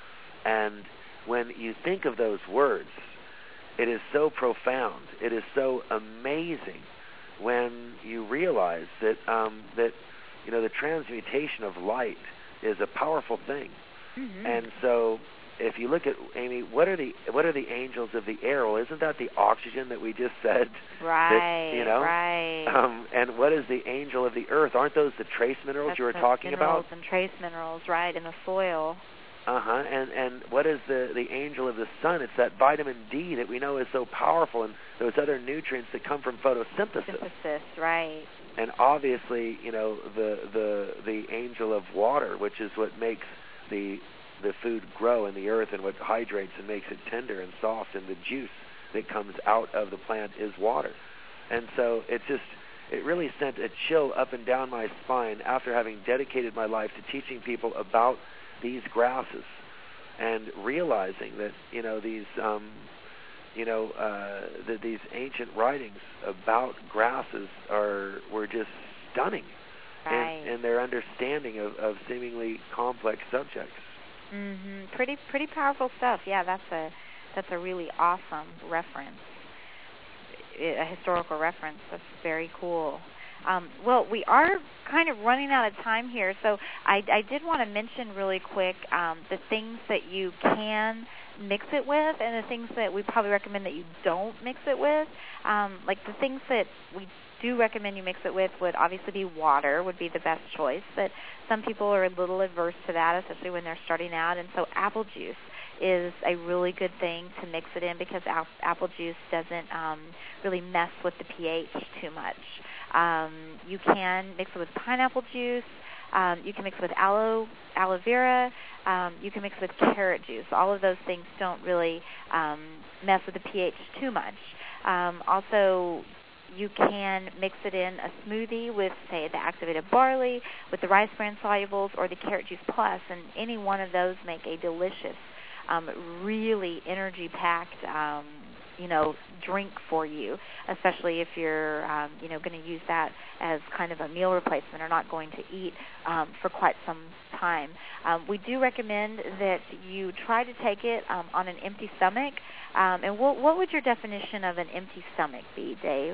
B: And when you think of those words, it is so profound, it is so amazing when you realize that um, that you know the transmutation of light is a powerful thing. Mm-hmm. And so, if you look at, Amy, what are the what are the angels of the air? Well, isn't that the oxygen that we just said?
A: Right.
B: That, you know.
A: Right.
B: Um, and what is the angel of the earth? Aren't those the trace minerals
A: That's
B: you were
A: the
B: talking
A: minerals
B: about?
A: And trace minerals, right, in the soil.
B: Uh huh. And and what is the the angel of the sun? It's that vitamin D that we know is so powerful, and those other nutrients that come from photosynthesis.
A: Synthesis, right.
B: And obviously, you know, the the the angel of water, which is what makes the the food grow in the earth and what hydrates and makes it tender and soft, and the juice that comes out of the plant is water. And so it just it really sent a chill up and down my spine after having dedicated my life to teaching people about these grasses and realizing that you know these um, you know uh, that these ancient writings about grasses are were just stunning.
A: Right.
B: In, in their understanding of, of seemingly complex subjects.
A: Mm-hmm. Pretty, pretty powerful stuff. Yeah, that's a that's a really awesome reference, a historical reference. That's very cool. Um, well, we are kind of running out of time here, so I, I did want to mention really quick um, the things that you can mix it with, and the things that we probably recommend that you don't mix it with. Um, like the things that we do recommend you mix it with would obviously be water, would be the best choice, but some people are a little adverse to that, especially when they're starting out, and so apple juice is a really good thing to mix it in because al- apple juice doesn't um, really mess with the pH too much. Um, you can mix it with pineapple juice. Um, you can mix it with aloe, aloe vera. Um, you can mix it with carrot juice. All of those things don't really um, mess with the pH too much. Um, also, you can mix it in a smoothie with, say, the activated barley, with the rice bran solubles, or the carrot juice plus, and any one of those make a delicious, um, really energy-packed, um, you know, drink for you, especially if you're, um, you know, going to use that as kind of a meal replacement or not going to eat um, for quite some time. Um, we do recommend that you try to take it um, on an empty stomach. Um, and what, what would your definition of an empty stomach be, Dave?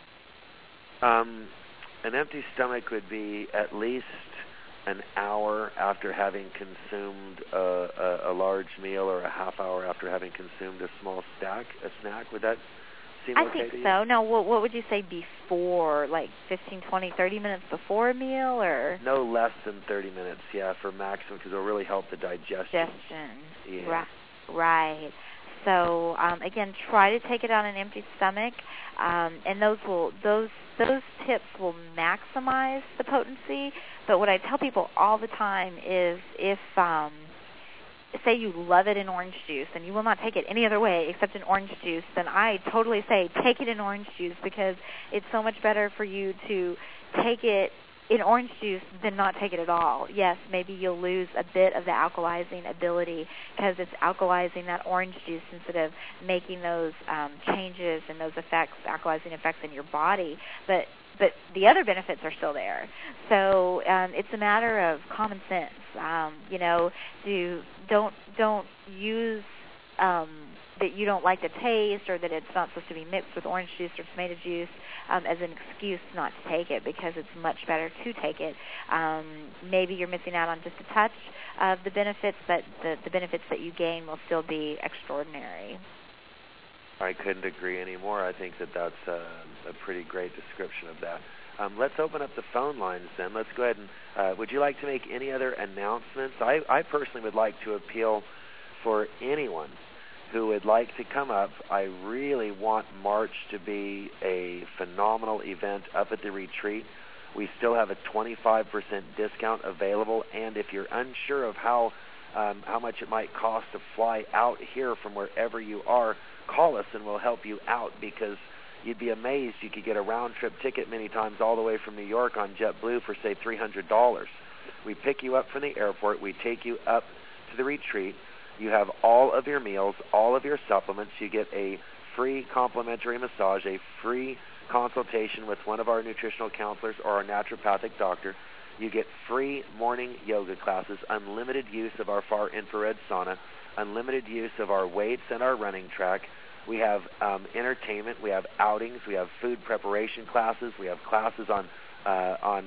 B: Um, an empty stomach would be at least an hour after having consumed a, a, a large meal, or a half hour after having consumed a small snack. A snack, would that seem
A: I
B: okay
A: think
B: to you?
A: so. No, what, what would you say before, like fifteen, twenty, thirty minutes before a meal, or?
B: No less than thirty minutes, yeah, for maximum, because it'll really help the digestion.
A: Digestion.
B: Yeah.
A: Right. Right. So um, again, try to take it on an empty stomach, um, and those will those those tips will maximize the potency. But what I tell people all the time is, if um, say you love it in orange juice and you will not take it any other way except in orange juice, then I totally say take it in orange juice, because it's so much better for you to take it in orange juice than not take it at all. Yes, maybe you'll lose a bit of the alkalizing ability because it's alkalizing that orange juice instead of making those um, changes and those effects, alkalizing effects in your body. But but the other benefits are still there. So um, it's a matter of common sense. Um, you know, do don't don't use um, that you don't like the taste, or that it's not supposed to be mixed with orange juice or tomato juice um, as an excuse not to take it, because it's much better to take it. Um, maybe you're missing out on just a touch of the benefits, but the, the benefits that you gain will still be extraordinary.
B: I couldn't agree anymore. I think that that's a, a pretty great description of that. Um, let's open up the phone lines then. Let's go ahead and, uh, would you like to make any other announcements? I, I personally would like to appeal for anyone who would like to come up. I really want March to be a phenomenal event up at the retreat. We still have a twenty-five percent discount available, and if you're unsure of how um, how much it might cost to fly out here from wherever you are, call us and we'll help you out, because you'd be amazed. You could get a round-trip ticket many times all the way from New York on JetBlue for, say, three hundred dollars. We pick you up from the airport. We take you up to the retreat. You have all of your meals, all of your supplements. You get a free complimentary massage, a free consultation with one of our nutritional counselors or our naturopathic doctor. You get free morning yoga classes, unlimited use of our far infrared sauna, unlimited use of our weights and our running track. We have um, entertainment. We have outings. We have food preparation classes. We have classes on uh, on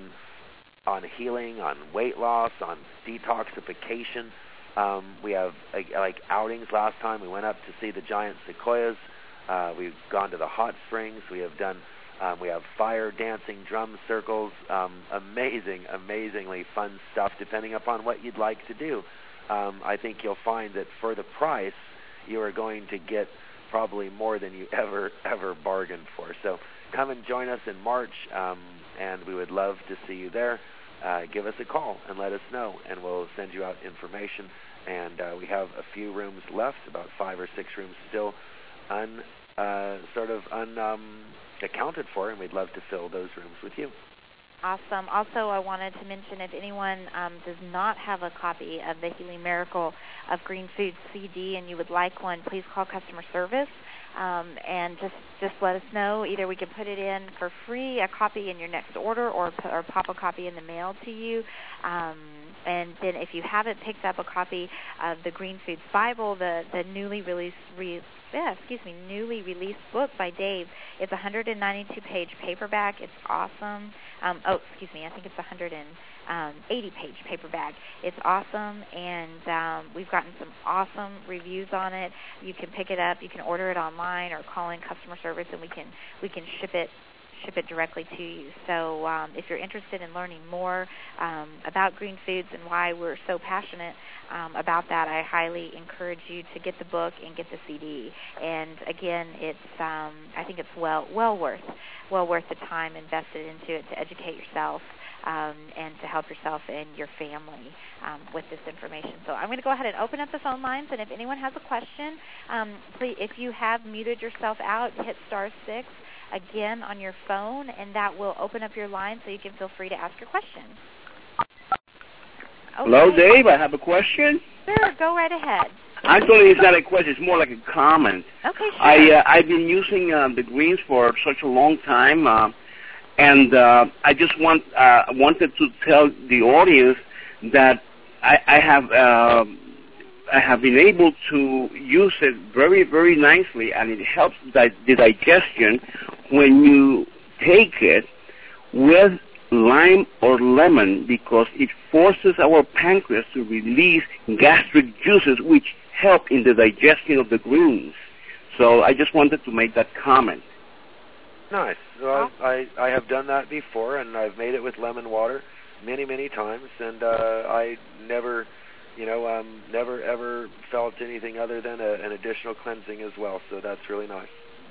B: on healing, on weight loss, on detoxification. Um, we have uh, like outings. Last time we went up to see the giant sequoias. Uh, we've gone to the hot springs. We have done. Um, we have fire dancing, drum circles. Um, amazing, amazingly fun stuff. Depending upon what you'd like to do, um, I think you'll find that for the price, you are going to get probably more than you ever ever bargained for. So come and join us in March, um, and we would love to see you there. Uh, give us a call and let us know, and we'll send you out information. And uh, we have a few rooms left, about five or six rooms still un, uh, sort of un, um, accounted for, and we'd love to fill those rooms with you.
A: Awesome. Also, I wanted to mention, if anyone um, does not have a copy of the Healing Miracle of Green Foods C D and you would like one, please call customer service um, and just, just let us know. Either we can put it in for free, a copy in your next order, or, or pop a copy in the mail to you. Um, and then if you haven't picked up a copy of the Green Foods Bible, the, the newly released re- yeah, excuse me, newly released book by Dave, it's a one hundred ninety-two page paperback. It's awesome. Um, oh, excuse me, I think it's a one hundred eighty page paperback. It's awesome, and um, we've gotten some awesome reviews on it. You can pick it up. You can order it online or call in customer service, and we can we can ship it ship it directly to you. So um, if you're interested in learning more um, about green foods and why we're so passionate um, about that, I highly encourage you to get the book and get the C D. And again, it's um, I think it's well well worth well worth the time invested into it to educate yourself um, and to help yourself and your family um, with this information. So I'm going to go ahead and open up the phone lines, and if anyone has a question, um, please, if you have muted yourself out, hit star six again on your phone, and that will open up your line so you can feel free to ask your question. Okay.
C: Hello, Dave. I have a question.
A: Sure, go right ahead.
C: Actually, it's not a question. It's more like a comment.
A: Okay, sure.
C: I, uh, I've been using uh, the greens for such a long time, uh, and uh, I just want uh, wanted to tell the audience that I, I have uh, I have been able to use it very, very nicely, and it helps di- the digestion when you take it with lime or lemon, because it forces our pancreas to release gastric juices, which help in the digestion of the greens. So I just wanted to make that comment.
B: Nice. Well, I, I have done that before, and I've made it with lemon water many, many times, and uh, I never, you know, um, never ever felt anything other than a, an additional cleansing as well. So that's really nice.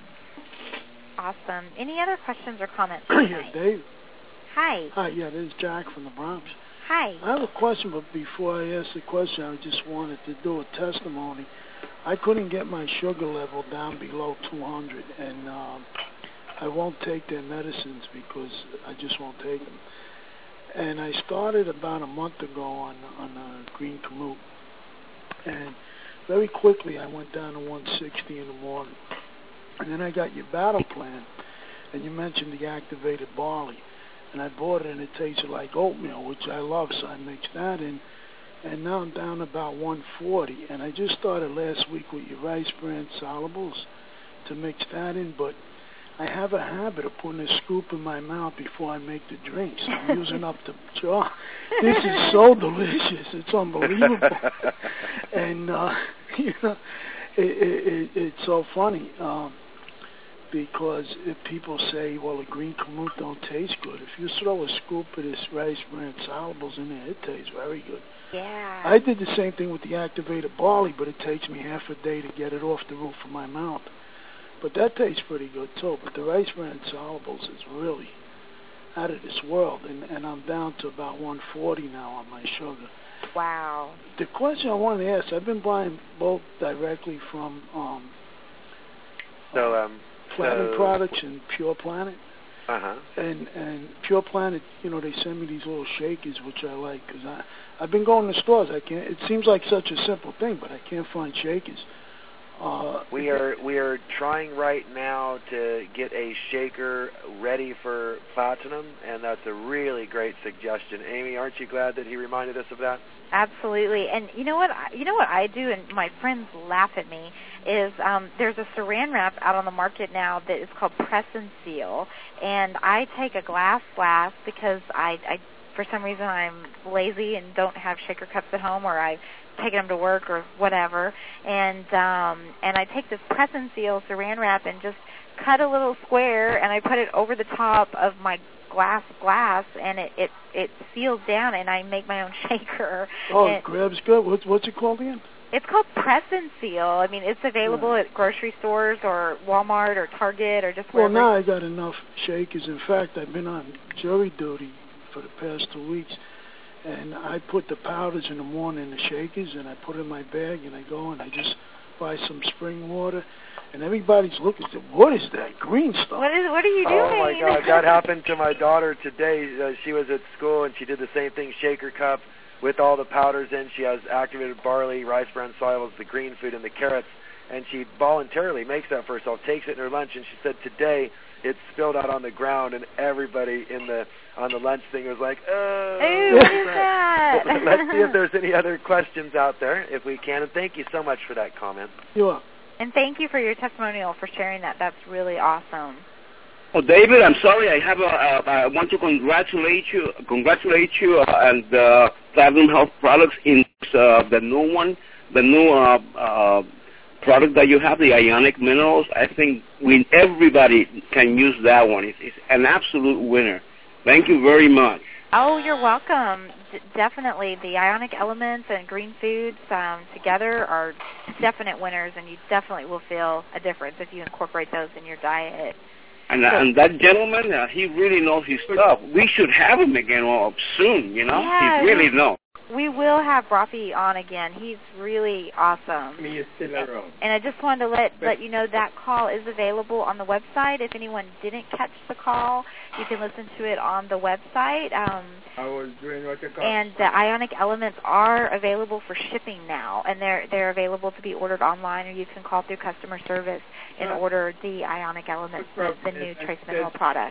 A: Awesome. Any other questions or comments?
D: Yeah, Dave.
A: Hi.
D: Hi, yeah, this is Jack from the Bronx.
A: Hi.
D: I have a question, but before I ask the question, I just wanted to do a testimony. I couldn't get my sugar level down below two hundred, and um, I won't take their medicines because I just won't take them. And I started about a month ago on on a green Kamut, and very quickly I went down to one sixty in the morning. And then I got your battle plan, and you mentioned the activated barley. And I bought it, and it tasted like oatmeal, which I love, so I mixed that in. And now I'm down about one forty. And I just started last week with your rice bran solubles to mix that in, but I have a habit of putting a scoop in my mouth before I make the drinks. I'm using up the jar. This is so delicious. It's unbelievable. And, uh, you know, it, it, it, it's so funny um, because if people say, well, the green kamut don't taste good, if you throw a scoop of this rice bran solubles in there, it tastes very good.
A: Yeah.
D: I did the same thing with the activated barley, but it takes me half a day to get it off the roof of my mouth. But that tastes pretty good too. But the rice bran solubles is really out of this world, and, and I'm down to about one forty now on my sugar.
A: Wow.
D: The question I wanted to ask, I've been buying both directly from um,
B: So, um,
D: Planet
B: so,
D: Products and Pure Planet.
B: Uh-huh.
D: And and Pure Planet, you know, they send me these little shakers, which I like, because I, I've been going to stores. I can't. It seems like such a simple thing, but I can't find shakers. Uh,
B: we are we are trying right now to get a shaker ready for Platinum, and that's a really great suggestion. Amy, aren't you glad that he reminded us of that?
A: Absolutely. And you know what? I, you know what I do, and my friends laugh at me. Is um, there's a Saran wrap out on the market now that is called Press and Seal, and I take a glass flask because I, I for some reason I'm lazy and don't have shaker cups at home, or I've taken them to work or whatever, and um, and I take this Press and Seal Saran wrap and just cut a little square, and I put it over the top of my glass glass, and it, it, it seals down, and I make my own shaker.
D: Oh,
A: and
D: it grabs good. What's, what's it called again?
A: It's called Press and Seal. I mean, it's available
D: yeah.
A: at grocery stores or Walmart or Target or just
D: well,
A: wherever.
D: Well, now I got enough shakers. In fact, I've been on jury duty for the past two weeks, and I put the powders in the morning in the shakers, and I put it in my bag, and I go and I just buy some spring water, and everybody's looking and say, what is that green stuff?
A: What is? What are you doing?
B: Oh, my God. That happened to my daughter today. Uh, she was at school, and she did the same thing, shaker cup with all the powders in. She has activated barley, rice bran solubles, the green food, and the carrots, and she voluntarily makes that for herself, takes it in her lunch, and she said today it spilled out on the ground, and everybody in the on the lunch thing was like, oh.
A: Ew, what is that?
B: Let's see if there's any other questions out there, if we can, and thank you so much for that comment.
D: You're welcome.
A: And thank you for your testimonial, for sharing that. That's really awesome.
C: Oh, David, I'm sorry. I have a, uh, I want to congratulate you, congratulate you, uh, and uh, Platinum Health Products in uh, the new one, the new uh, uh, product that you have, the Ionic Minerals. I think we everybody can use that one. It's, it's an absolute winner. Thank you very much.
A: Oh, you're welcome. D- definitely, the Ionic Elements and Green Foods um, together are definite winners, and you definitely will feel a difference if you incorporate those in your diet.
C: And, uh, and that gentleman, uh, he really knows his stuff. We should have him again uh, soon, you know?
A: Yeah,
C: he really knows.
A: We will have Rafi on again. He's really awesome.
E: He is still around.
A: And I just wanted to let let you know that call is available on the website. If anyone didn't catch the call, you can listen to it on the website. Um,
E: I was doing what you call.
A: And the Ionic Elements are available for shipping now, and they're they're available to be ordered online, or you can call through customer service and order the Ionic Elements, the, the new trace mineral product.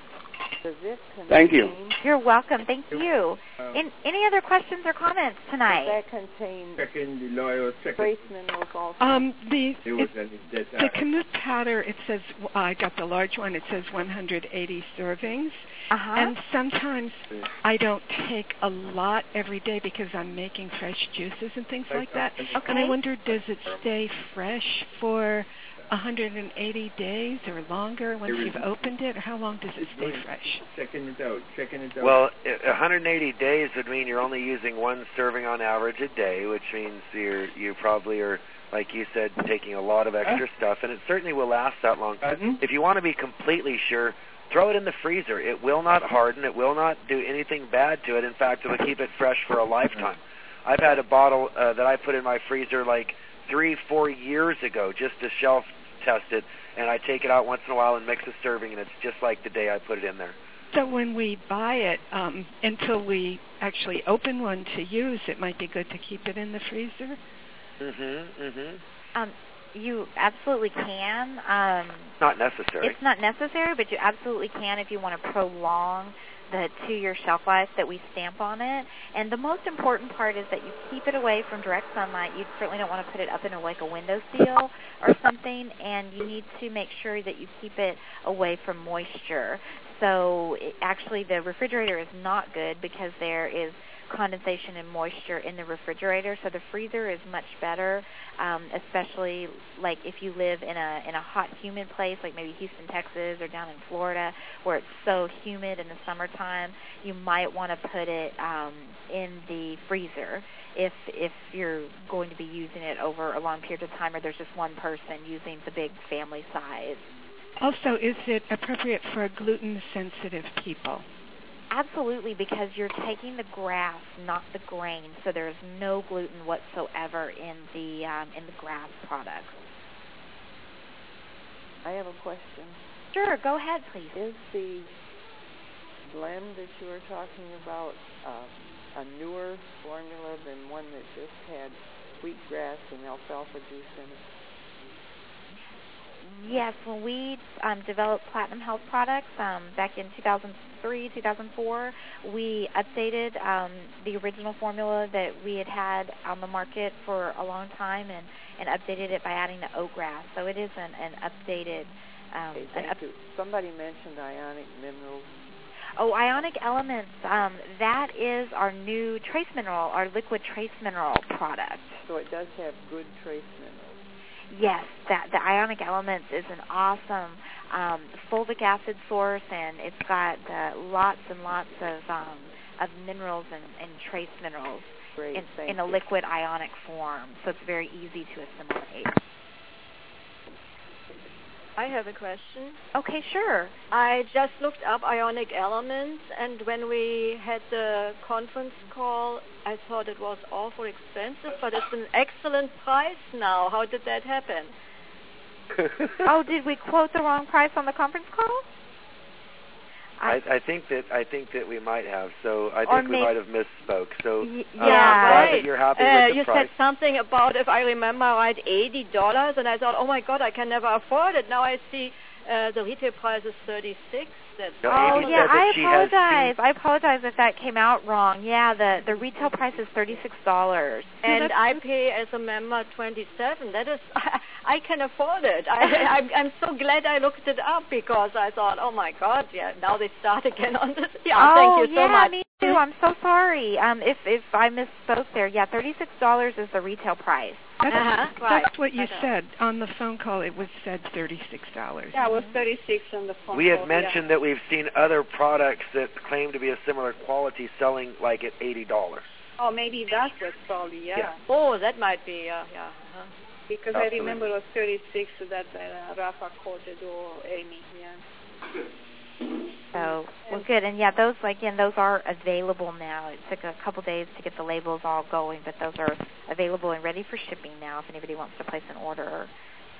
C: Thank you.
A: You're welcome. Thank you.
E: Um,
A: In, any other questions or comments tonight?
F: Does that contain
E: Checking the loyal second.
F: trace minerals also?
G: Um, the
E: It was
G: it,
E: an dead
G: the Kamut powder. It says uh, I got the large one. It says one hundred eighty servings,
A: Uh-huh.
G: and sometimes I don't take a lot every day because I'm making fresh juices and things like that.
A: Okay.
G: And I wonder, does it stay fresh for one hundred eighty days or longer once you've opened it, or how long does it stay fresh?
E: Checking it out. Checking it out.
B: Well, one hundred eighty days would mean you're only using one serving on average a day, which means you're you probably are, like you said, taking a lot of extra stuff, and it certainly will last that long.
E: Pardon?
B: If you want to be completely sure, throw it in the freezer. It will not harden. It will not do anything bad to it. In fact, it will keep it fresh for a lifetime. I've had a bottle uh, that I put in my freezer like three, four years ago just to shelf test it, and I take it out once in a while and mix a serving, and it's just like the day I put it in there.
G: So when we buy it, um, until we actually open one to use, it might be good to keep it in the freezer?
B: Mm-hmm, mm-hmm.
A: Um, you absolutely can. Um,
B: Not necessary.
A: It's not necessary, but you absolutely can if you want to prolong the two-year shelf life that we stamp on it. And the most important part is that you keep it away from direct sunlight. You certainly don't want to put it up in a, like a windowsill or something, and you need to make sure that you keep it away from moisture. So it, actually the refrigerator is not good because there is condensation and moisture in the refrigerator. So the freezer is much better, um, especially like if you live in a in a hot, humid place, like maybe Houston, Texas, or down in Florida, where it's so humid in the summertime. You might want to put it um, in the freezer if if you're going to be using it over a long period of time, or there's just one person using the big family size.
G: Also, is it appropriate for gluten-sensitive people?
A: Absolutely, because you're taking the grass, not the grain, so there's no gluten whatsoever in the um, in the grass products.
F: I have a question.
A: Sure, go ahead, please.
F: Is the blend that you were talking about uh, a newer formula than one that just had wheatgrass and alfalfa juice in it?
A: Yes, when we um, developed Platinum Health products um, back in two thousand three, two thousand four, we updated um, the original formula that we had had on the market for a long time and, and updated it by adding the oatgrass. So it is an, an updated... Um,
F: okay,
A: an
F: thank
A: up-
F: you. Somebody mentioned ionic minerals.
A: Oh, ionic elements, um, that is our new trace mineral, our liquid trace mineral product.
F: So it does have good trace minerals.
A: Yes, that the ionic elements is an awesome um, fulvic acid source, and it's got uh, lots and lots of um, of minerals and, and trace minerals
F: Great,
A: in,
F: thank
A: in a
F: you.
A: liquid ionic form, so it's very easy to assimilate.
H: I have a question.
A: Okay, sure.
H: I just looked up ionic elements, and when we had the conference call, I thought it was awful expensive, but it's an excellent price now. How did that happen?
A: Oh, did we quote the wrong price on the conference call?
B: I, I think that I think that we might have. So I
A: Or
B: think we
A: may-
B: might have misspoke. So
A: Y-
B: uh, I'm
A: yeah,
B: glad
H: right.
B: that you're happy
H: Uh,
B: with the
H: you
B: price.
H: said something about, if I remember right, eighty dollars, and I thought, oh my God, I can never afford it. Now I see uh, the retail price is thirty-six. That's
B: No,
A: Oh,
B: Amy
A: yeah,
B: said that
A: I
B: she has
A: apologize. I apologize if that came out wrong. Yeah, the, the retail price is thirty-six dollars.
H: and I pay as a member twenty-seven. That is, I can afford it. I, I'm, I'm so glad I looked it up because I thought, oh my God, yeah, now they start again on this. Yeah,
A: oh,
H: thank you so
A: yeah,
H: much.
A: me too. I'm so sorry. Um, if if I misspoke there, yeah, thirty-six dollars is the retail price.
G: That's,
H: Uh-huh, right.
G: that's what you
H: Okay.
G: said. On the phone call, it was said thirty-six dollars.
I: Yeah, it was thirty-six on the phone.
B: We had
I: call,
B: mentioned that we've seen other products that claim to be a similar quality selling like at eighty dollars.
I: Yeah. Oh, maybe that was probably, yeah.
B: Yeah.
H: Oh, that might be, uh, yeah. Uh-huh.
I: Because
B: Absolutely.
I: I remember it was thirty-six that uh, Rafa quoted or Amy, yeah.
A: So, well, good. And yeah, those, again, those are available now. It took a couple days to get the labels all going, but those are available and ready for shipping now if anybody wants to place an order.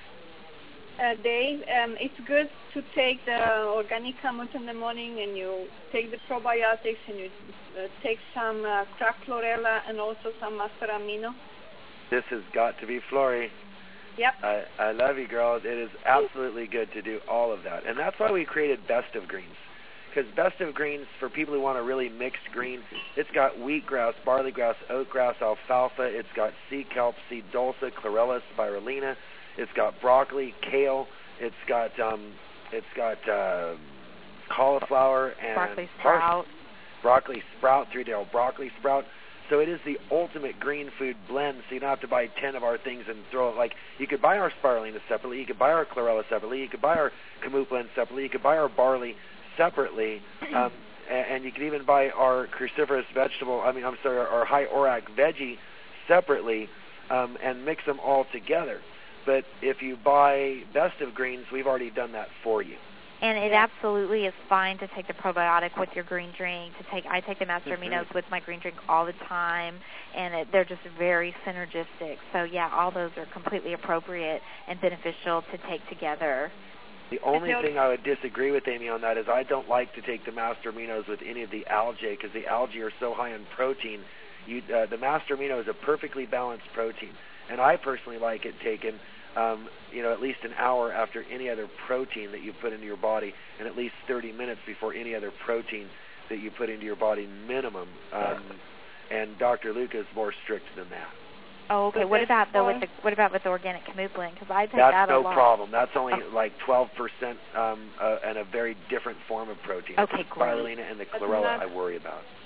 I: Uh, Dave, um, it's good to take the organic kamut in the morning, and you take the probiotics, and you uh, take some uh, cracked chlorella and also some master amino.
B: This has got to be Flory.
I: Yep.
B: I, I love you, girls. It is absolutely good to do all of that. And that's why we created Best of Greens. Because Best of Greens, for people who want a really mixed green, it's got wheatgrass, barley grass, oatgrass, alfalfa. It's got sea kelp, sea dulce, chlorella, spirulina. It's got broccoli, kale. It's got um, it's got uh, cauliflower and
A: Broccoli
B: parsley.
A: sprout.
B: Broccoli sprout, three-day-old broccoli sprout. So it is the ultimate green food blend, so you don't have to buy ten of our things and throw it. Like, you could buy our spirulina separately, you could buy our chlorella separately, you could buy our kamut blend separately, you could buy our barley separately, um, and, and you could even buy our cruciferous vegetable, I mean, I'm sorry, our high ORAC veggie separately, um, and mix them all together. But if you buy Best of Greens, we've already done that for you.
A: And it absolutely is fine to take the probiotic with your green drink. To take, I take the Master
B: Mm-hmm.
A: Aminos with my green drink all the time, and it, they're just very synergistic. So yeah, all those are completely appropriate and beneficial to take together.
B: The only thing I would disagree with Amy on that is I don't like to take the Master Aminos with any of the algae because the algae are so high in protein. You, uh, the Master Amino is a perfectly balanced protein, and I personally like it taken Um, you know, at least an hour after any other protein that you put into your body, and at least thirty minutes before any other protein that you put into your body, minimum. Um, and Doctor Luca is more strict than that.
A: Oh, okay.
I: So
A: What
I: this
A: about though with
I: one-
A: the what about with the organic kamut blend? Because I take
B: That's
A: that a
B: no
A: lot.
B: problem. That's only
A: Oh.
B: like twelve percent um, uh, and a very different form of protein.
A: Okay,
B: It's the
A: great.
B: spirulina and the
I: But
B: chlorella
I: not-
B: I worry about.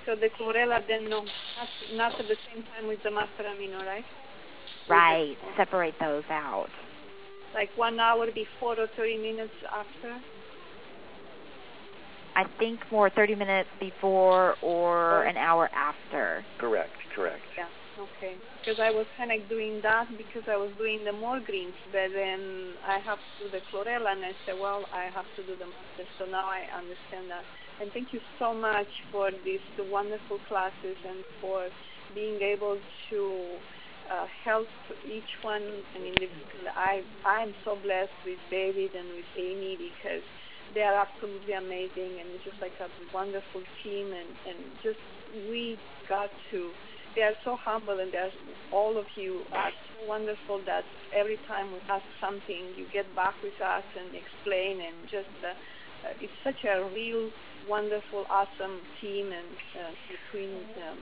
I: So the chlorella then no, not, not at the same time with the master amino, right?
A: Right. Separate those out.
I: Like one hour before or thirty minutes after?
A: I think more thirty minutes before or an hour after.
B: Correct, correct.
I: Yeah, okay. Because I was kind of doing that because I was doing the more greens, but then I have to do the chlorella, and I said, well, I have to do the master. So now I understand that. And thank you so much for these wonderful classes and for being able to uh, help each one. I mean, I, I'm so blessed with David and with Amy because they are absolutely amazing and just like a wonderful team. And, and just we got to, they are so humble, and they're, all of you are so wonderful that every time we ask something, you get back with us and explain, and just uh, uh, it's such a real wonderful, awesome team, and uh, between um,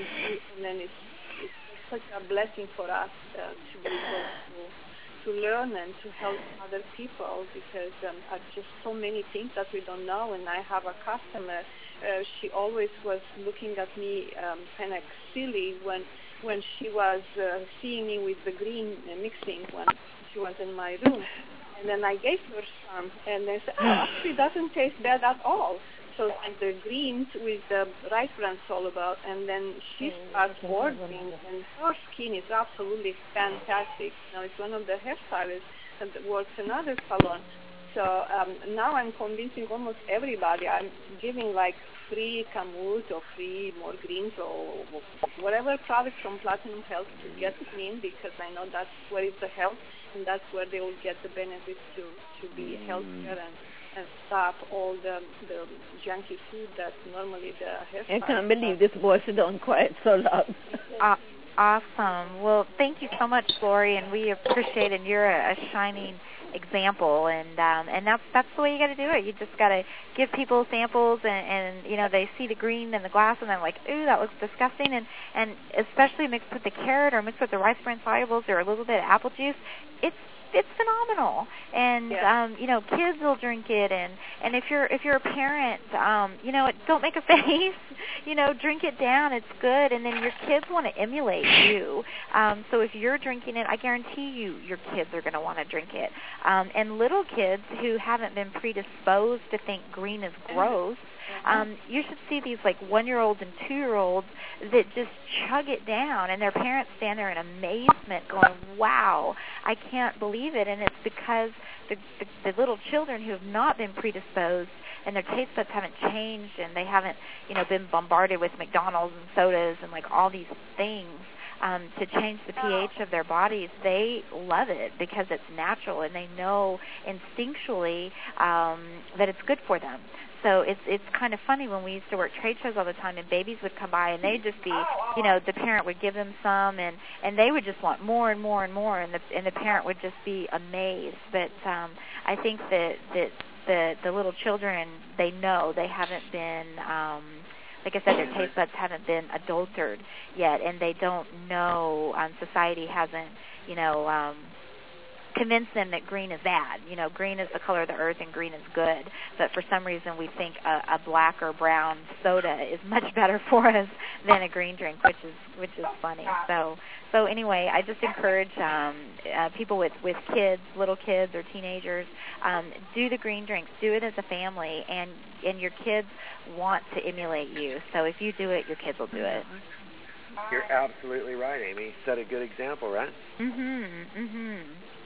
I: and then it's, it's such a blessing for us uh, to be able to, to learn and to help other people, because um, are just so many things that we don't know. And I have a customer, uh, she always was looking at me um, kind of silly when when she was uh, seeing me with the green uh, mixing when she was in my room. And then I gave her some, and they said, oh, actually it doesn't taste bad at all. So like the greens with the rice bran soluble, and then she starts ordering, and her skin is absolutely fantastic. Now it's one of the hairstylists that works another salon. So um, now I'm convincing almost everybody. I'm giving like free Kamut or free more greens or whatever product from Platinum Health to get them in, because I know that's where it's the health, and that's where they will get the benefits to, to be healthier and and stop all the the junky food that normally the hairstyle.
J: I can't believe this voice is on quiet so loud.
A: Uh, awesome. Well, thank you so much, Lori, and we appreciate it. And you're a, a shining example, and um, and that's that's the way you got to do it. You just got to give people samples, and, and you know they see the green in the glass, and they're like, ooh, that looks disgusting. And and especially mixed with the carrot or mixed with the rice bran solubles or a little bit of apple juice, it's it's phenomenal. And yeah. um, you know, kids will drink it, and, and if you're if you're a parent, um, you know, don't make a face. You know, drink it down. It's good, and then your kids want to emulate you. Um, so if you're drinking it, I guarantee you, your kids are going to want to drink it. Um, and little kids who haven't been predisposed to think green is gross. Um, you should see these like one-year-olds and two-year-olds that just chug it down, and their parents stand there in amazement going, wow, I can't believe it. And it's because the, the, the little children who have not been predisposed and their taste buds haven't changed, and they haven't, you know, been bombarded with McDonald's and sodas and like all these things um, to change the pH of their bodies, they love it because it's natural, and they know instinctually um, that it's good for them. So it's it's kind of funny when we used to work trade shows all the time, and babies would come by, and they'd just be, you know, the parent would give them some, and, and they would just want more and more and more, and the and the parent would just be amazed. But um, I think that that the the little children, they know they haven't been, um, like I said, their taste buds haven't been adulterated yet, and they don't know. Um, society hasn't, you know. Um, convince them that green is bad. You know, green is the color of the earth and green is good. But for some reason we think a, a black or brown soda is much better for us than a green drink, which is which is funny. So so anyway, I just encourage um, uh, people with, with kids, little kids or teenagers, um, do the green drinks. Do it as a family, and and your kids want to emulate you. So if you do it, your kids will do it.
B: You're absolutely right, Amy. Set a good example, right?
A: Mm-hmm. Mm-hmm.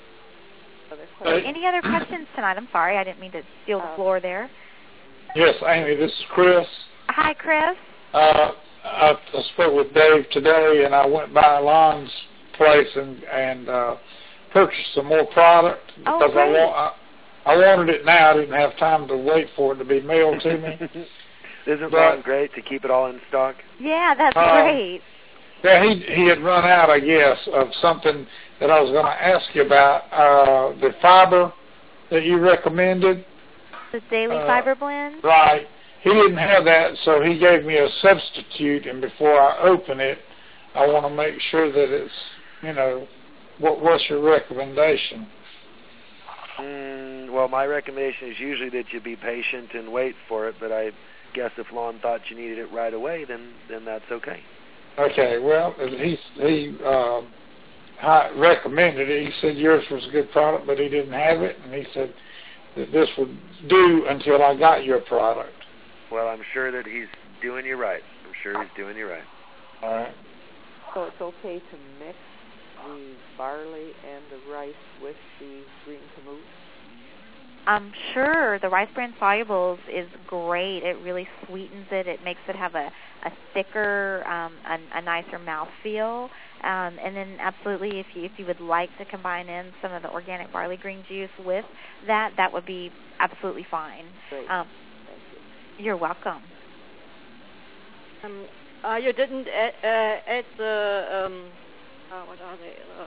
A: Any other questions tonight? I'm sorry, I didn't mean to steal the floor there.
K: Yes, Amy, this is Chris.
A: Hi, Chris.
K: Uh, I, I spoke with Dave today, and I went by Lon's place and, and uh, purchased some more product because
A: oh, great.
K: I, want, I, I wanted it now. I didn't have time to wait for it to be mailed to me.
B: Isn't Lon great to keep it all in stock?
A: Yeah, that's
K: uh,
A: great.
K: Yeah, he he had run out, I guess, of something that I was going to ask you about, uh, the fiber that you recommended.
A: The daily
K: uh,
A: fiber blend?
K: Right. He didn't have that, so he gave me a substitute, and before I open it, I want to make sure that it's, you know, what what's your recommendation?
B: Mm, well, my recommendation is usually that you be patient and wait for it, but I guess if Lon thought you needed it right away, then then that's okay.
K: Okay, well, he he uh, recommended it. He said yours was a good product, but he didn't have it, and he said that this would do until I got your product.
B: Well, I'm sure that he's doing you right. I'm sure he's doing you right.
K: All right.
F: So it's okay to mix the barley and the rice with the green kamut?
A: Um, sure. The rice bran solubles is great. It really sweetens it. It makes it have a, a thicker, um, a, a nicer mouthfeel. Um, and then absolutely, if you if you would like to combine in some of the organic barley green juice with that, that would be absolutely fine.
F: Great.
A: Um,
F: Thank you.
A: You're welcome.
H: Um, uh, you didn't add, uh, add the, um, uh, what are they? Uh,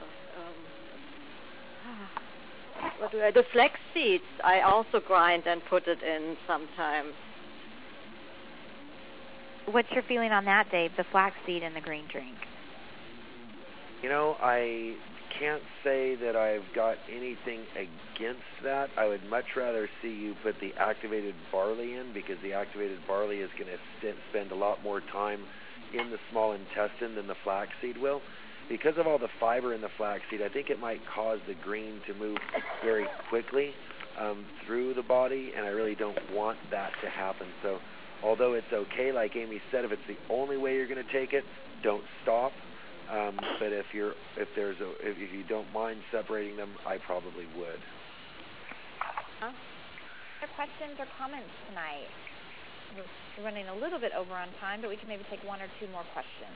H: um, what do I, the flax seeds. I also grind and put it in sometimes.
A: What's your feeling on that, Dave, the flaxseed and the green drink?
B: You know, I can't say that I've got anything against that. I would much rather see you put the activated barley in, because the activated barley is going to st- spend a lot more time in the small intestine than the flaxseed will. Because of all the fiber in the flaxseed, I think it might cause the green to move very quickly um, through the body, and I really don't want that to happen. So although it's okay, like Amy said, if it's the only way you're going to take it, don't stop. Um, but if you're if there's a if you don't mind separating them, I probably would.
A: Huh? Other questions or comments tonight? We're running a little bit over on time, but we can maybe take one or two more questions.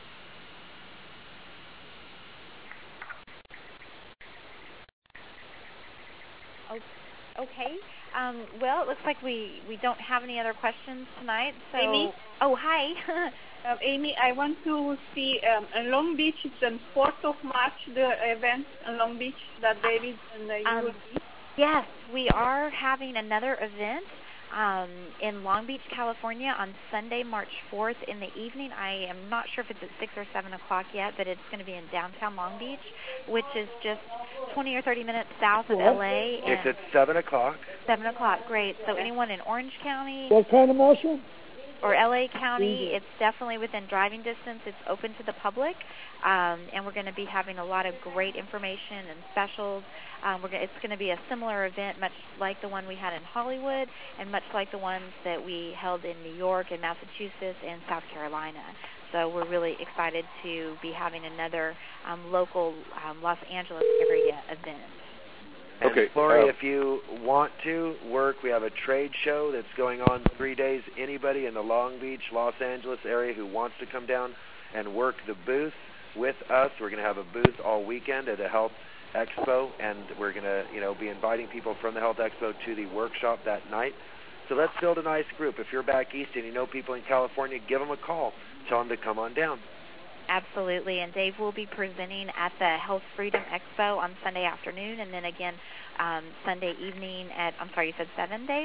A: Okay. Um, well, it looks like we, we don't have any other questions tonight. So,
I: Amy?
A: Oh, hi.
I: Uh, Amy, I want to see um, in Long Beach. It's on fourth of March, the event in Long Beach that David and uh, you
A: um,
I: will be.
A: Yes, we are having another event um, in Long Beach, California on Sunday, March fourth in the evening. I am not sure if it's at six or seven o'clock yet, but it's going to be in downtown Long Beach, which is just twenty or thirty minutes south of L A.
B: It's at seven o'clock.
A: seven o'clock, great. So anyone in Orange County?
L: What kind of mushroom?
A: Or L A County, it's definitely within driving distance. It's open to the public, um, and we're going to be having a lot of great information and specials. Um, we're gonna, it's going to be a similar event, much like the one we had in Hollywood, and much like the ones that we held in New York and Massachusetts and South Carolina. So we're really excited to be having another um, local um, Los Angeles area event.
B: And
M: okay,
B: Lori,
M: uh,
B: if you want to work, we have a trade show that's going on three days. Anybody in the Long Beach, Los Angeles area who wants to come down and work the booth with us, we're going to have a booth all weekend at a Health Expo, and we're going to, you know, be inviting people from the Health Expo to the workshop that night. So let's build a nice group. If you're back east and you know people in California, give them a call. Tell them to come on down.
A: Absolutely, and Dave will be presenting at the Health Freedom Expo on Sunday afternoon, and then again um, Sunday evening at, I'm sorry, you said seven, Dave?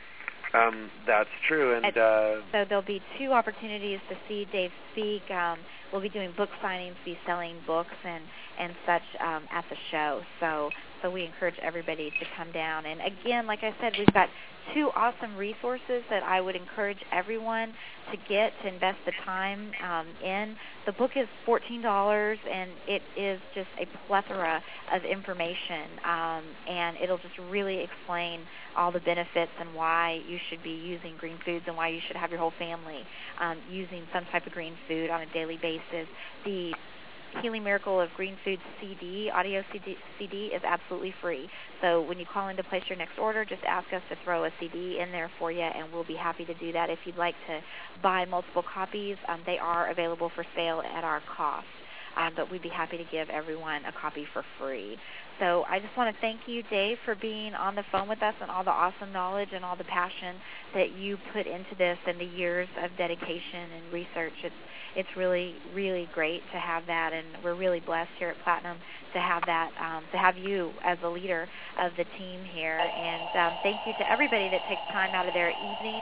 B: Um, that's true, and
A: at,
B: uh,
A: so there'll be two opportunities to see Dave speak. Um, we'll be doing book signings, be selling books and, and such um, at the show, so so we encourage everybody to come down. And again, like I said, we've got two awesome resources that I would encourage everyone to get, to invest the time um, in. The book is fourteen dollars, and it is just a plethora of information, um, and it'll just really explain all the benefits and why you should be using green foods and why you should have your whole family um, using some type of green food on a daily basis. The Healing Miracle of Green Foods C D, audio C D, C D is absolutely free. So when you call in to place your next order, just ask us to throw a C D in there for you, and we'll be happy to do that. If you'd like to buy multiple copies, um, they are available for sale at our cost. Um, but we'd be happy to give everyone a copy for free. So I just want to thank you, Dave, for being on the phone with us and all the awesome knowledge and all the passion that you put into this and the years of dedication and research. It's it's really, really great to have that, and we're really blessed here at Platinum to have that, um, to have you as the leader of the team here. And um, thank you to everybody that takes time out of their evening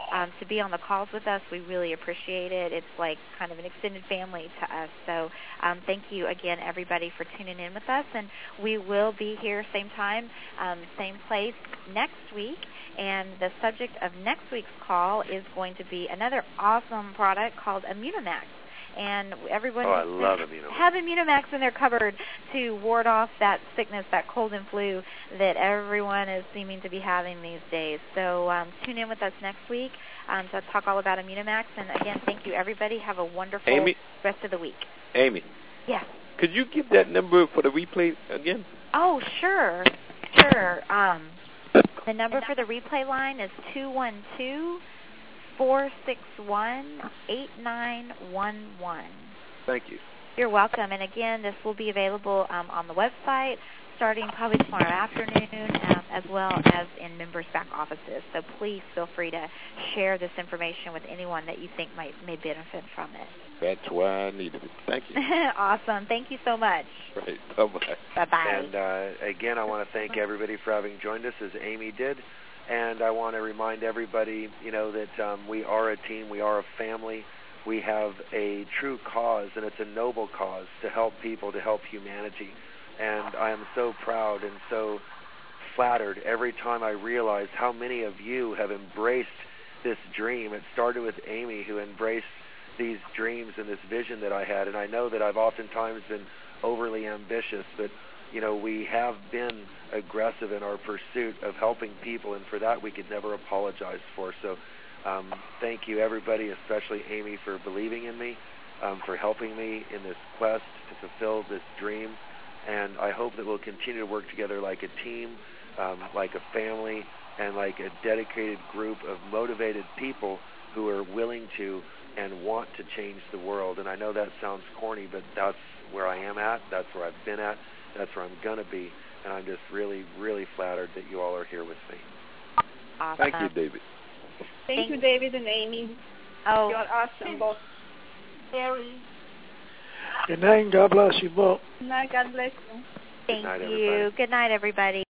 A: um, to be on the calls with us. We really appreciate it. It's like kind of an extended family to us. So um, thank you again, everybody, for tuning in with us. And we will be here same time, um, same place next week. And the subject of next week's call is going to be another awesome product called Immunomax. And everyone
B: oh, I love Immunomax.
A: have Immunomax in their cupboard to ward off that sickness, that cold and flu that everyone is seeming to be having these days. So um, tune in with us next week um, to talk all about Immunomax. And again, thank you, everybody. Have a wonderful
L: Amy?
A: rest of the week.
L: Amy.
A: Yeah.
L: Could you give that number for the replay again?
A: Oh, sure. Sure. Um, the number for the replay line is two one two, four six one, eight nine one one.
L: Thank you.
A: You're welcome. And again, this will be available um, on the website starting probably tomorrow afternoon, um, as well as in members' back offices. So please feel free to share this information with anyone that you think might may benefit from it.
L: That's why I needed it. Thank you.
A: Awesome. Thank you so much.
L: Right. Bye-bye.
A: Bye-bye.
B: And uh, again, I want to thank everybody for having joined us, as Amy did. And I want to remind everybody, you know, that um, we are a team, we are a family. We have a true cause, and it's a noble cause to help people, to help humanity. And I am so proud and so flattered every time I realize how many of you have embraced this dream. It started with Amy, who embraced these dreams and this vision that I had. And I know that I've oftentimes been overly ambitious, but, you know, we have been aggressive in our pursuit of helping people, and for that we could never apologize for. So um, thank you, everybody, especially Amy, for believing in me, um, for helping me in this quest to fulfill this dream. And I hope that we'll continue to work together like a team, um, like a family, and like a dedicated group of motivated people who are willing to and want to change the world. And I know that sounds corny, but that's where I am at. That's where I've been at. That's where I'm going to be. And I'm just really, really flattered that you all are here with me.
A: Awesome.
L: Thank you, David.
I: Thank,
A: Thank
I: you, David and Amy.
A: Oh.
I: You're awesome, both. Very.
D: Good night, and God bless you both.
I: Good night. God bless you.
A: Thank
B: Good night,
A: you.
B: everybody.
A: Good night, everybody.